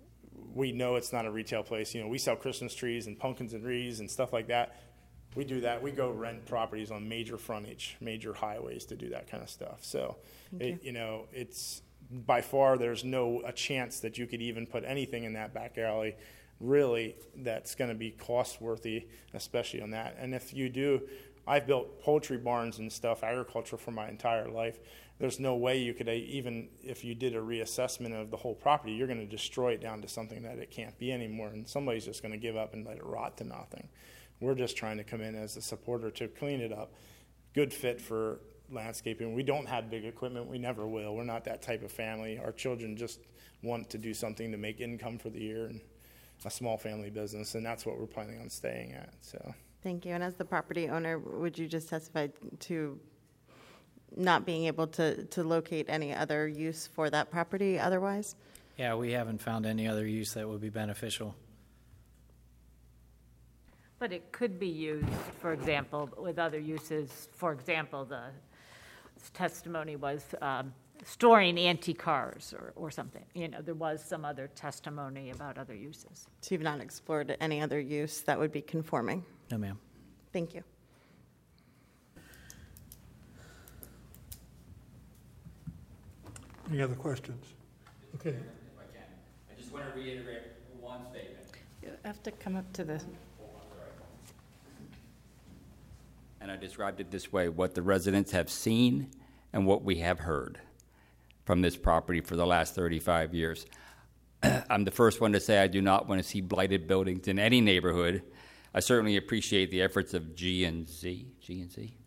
We know it's not a retail place. You know, we sell Christmas trees and pumpkins and wreaths and stuff like that. We do that. We go rent properties on major frontage, major highways to do that kind of stuff. So, it, you. you know, it's by far there's no a chance that you could even put anything in that back alley really that's going to be cost worthy, especially on that. And if you do, I've built poultry barns and stuff, agriculture for my entire life. There's no way you could, even if you did a reassessment of the whole property, you're going to destroy it down to something that it can't be anymore, and somebody's just going to give up and let it rot to nothing. We're just trying to come in as a supporter to clean it up. Good fit for landscaping. We don't have big equipment. We never will. We're not that type of family. Our children just want to do something to make income for the year, and a small family business, and that's what we're planning on staying at. So. Thank you. And as the property owner, would you just testify to not being able to, to locate any other use for that property otherwise? Yeah, we haven't found any other use that would be beneficial. But it could be used, for example, with other uses. For example, the testimony was um, storing antique cars or, or something. You know, there was some other testimony about other uses. So you've not explored any other use that would be conforming? No, ma'am. Thank you. Any other questions? Okay. If I can, I just want to reiterate one statement. You have to come up to the... And I described it this way: what the residents have seen and what we have heard from this property for the last thirty-five years. I'm the first one to say I do not want to see blighted buildings in any neighborhood. I certainly appreciate the efforts of G and Z, G and Z,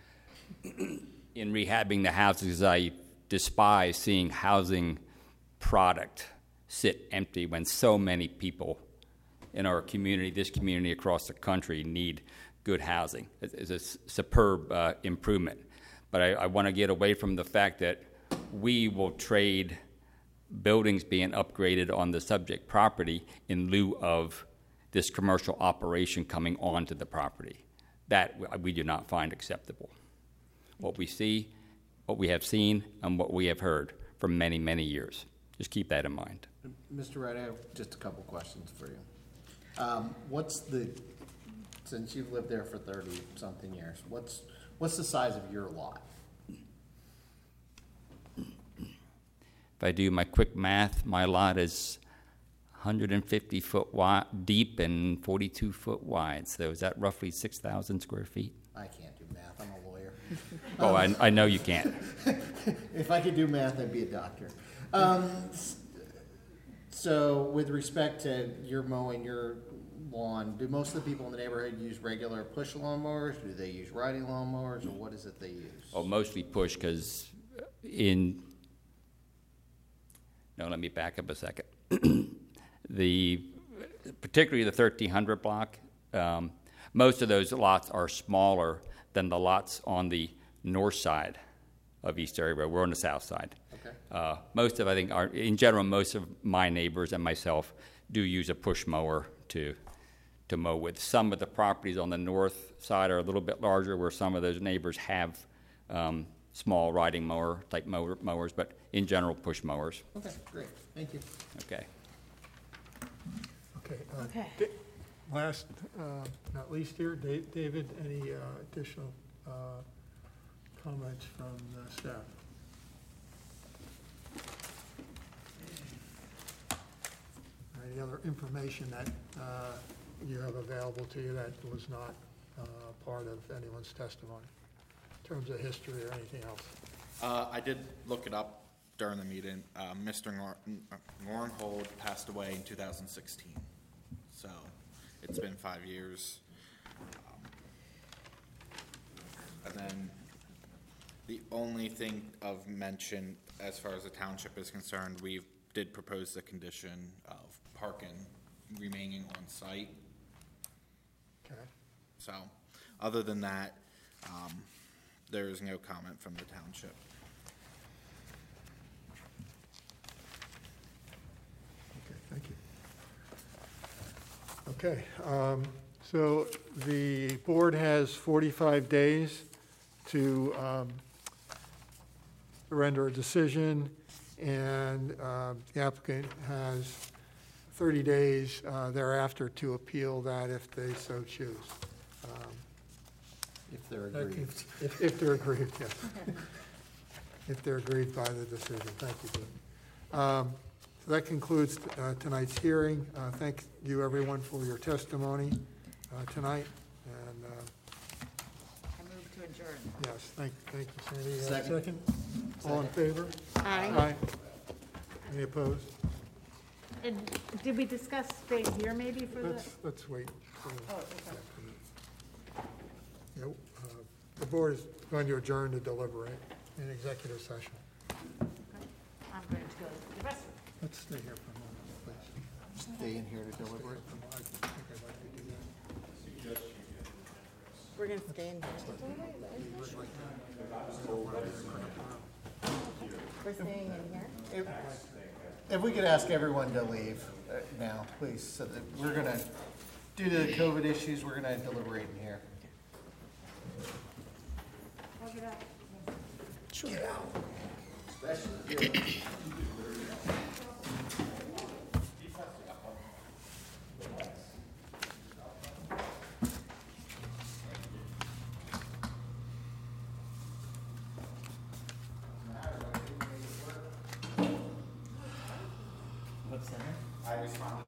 in rehabbing the houses. I despise seeing housing product sit empty when so many people in our community, this community across the country, need good housing. It's a superb uh, improvement. But I, I want to get away from the fact that we will trade buildings being upgraded on the subject property in lieu of this commercial operation coming onto the property. That we do not find acceptable. What we see, what we have seen, and what we have heard for many, many years. Just keep that in mind. Mister Wright, I have just a couple questions for you. Um, what's the, since you've lived there for thirty-something years, what's what's the size of your lot? if I do my quick math, my lot is one hundred fifty foot wide, deep and forty-two foot wide. So is that roughly six thousand square feet? I can't do math, I'm a lawyer. Oh, I, I know you can't. If I could do math, I'd be a doctor. Um, s- so with respect to your mowing your lawn, do most of the people in the neighborhood use regular push lawnmowers? Do they use riding lawnmowers, or what is it they use? Oh, mostly push, because in, no, let me back up a second. The, particularly the thirteen hundred block, um, most of those lots are smaller than the lots on the north side of East Area Road. We're on the south side. Okay. Uh, most of, I think, are, in general, most of my neighbors and myself do use a push mower to to mow with. Some of the properties on the north side are a little bit larger, where some of those neighbors have um, small riding mower type mower, mowers, but in general, push mowers. Okay, great, thank you. Okay. Okay. uh, Okay. Da- Last, uh, not least here, Da- David, any uh, additional uh, comments from the staff? Any other information that uh, you have available to you that was not uh, part of anyone's testimony, in terms of history or anything else? Uh, I did look it up during the meeting. Uh, Mister Nor- Nornhold passed away in two thousand sixteen, so it's been five years. Um, and then the only thing of mention as far as the township is concerned, we did propose the condition of parking remaining on site. Okay. So, other than that, um, there is no comment from the township. Okay, thank you. Okay, um, so the board has forty-five days to um, render a decision, and uh, the applicant has thirty days uh, thereafter to appeal that if they so choose. Um, If they're that aggrieved. can- If if they're aggrieved, yes. If they're aggrieved by the decision. Thank you, Jim. Um, So that concludes uh, tonight's hearing. Uh, Thank you, everyone, for your testimony uh, tonight. And, uh, I move to adjourn. yes, thank thank you, Sandy. Uh, Second. Second? All in favor? Aye. Aye. Any opposed? And did we discuss staying here maybe for the? Let's, let's wait. for the- Oh, okay. Yeah, uh, The board is going to adjourn to deliberate in executive session. I'm going to go to the rest of it. Let's stay here for a moment, please. Stay in here to deliberate. I think I'd like to do that. We're going to stay in here. We're staying in here? If, if we could ask everyone to leave uh, now, please, so that we're gonna, due to the COVID issues, we're gonna deliberate in here. Get out.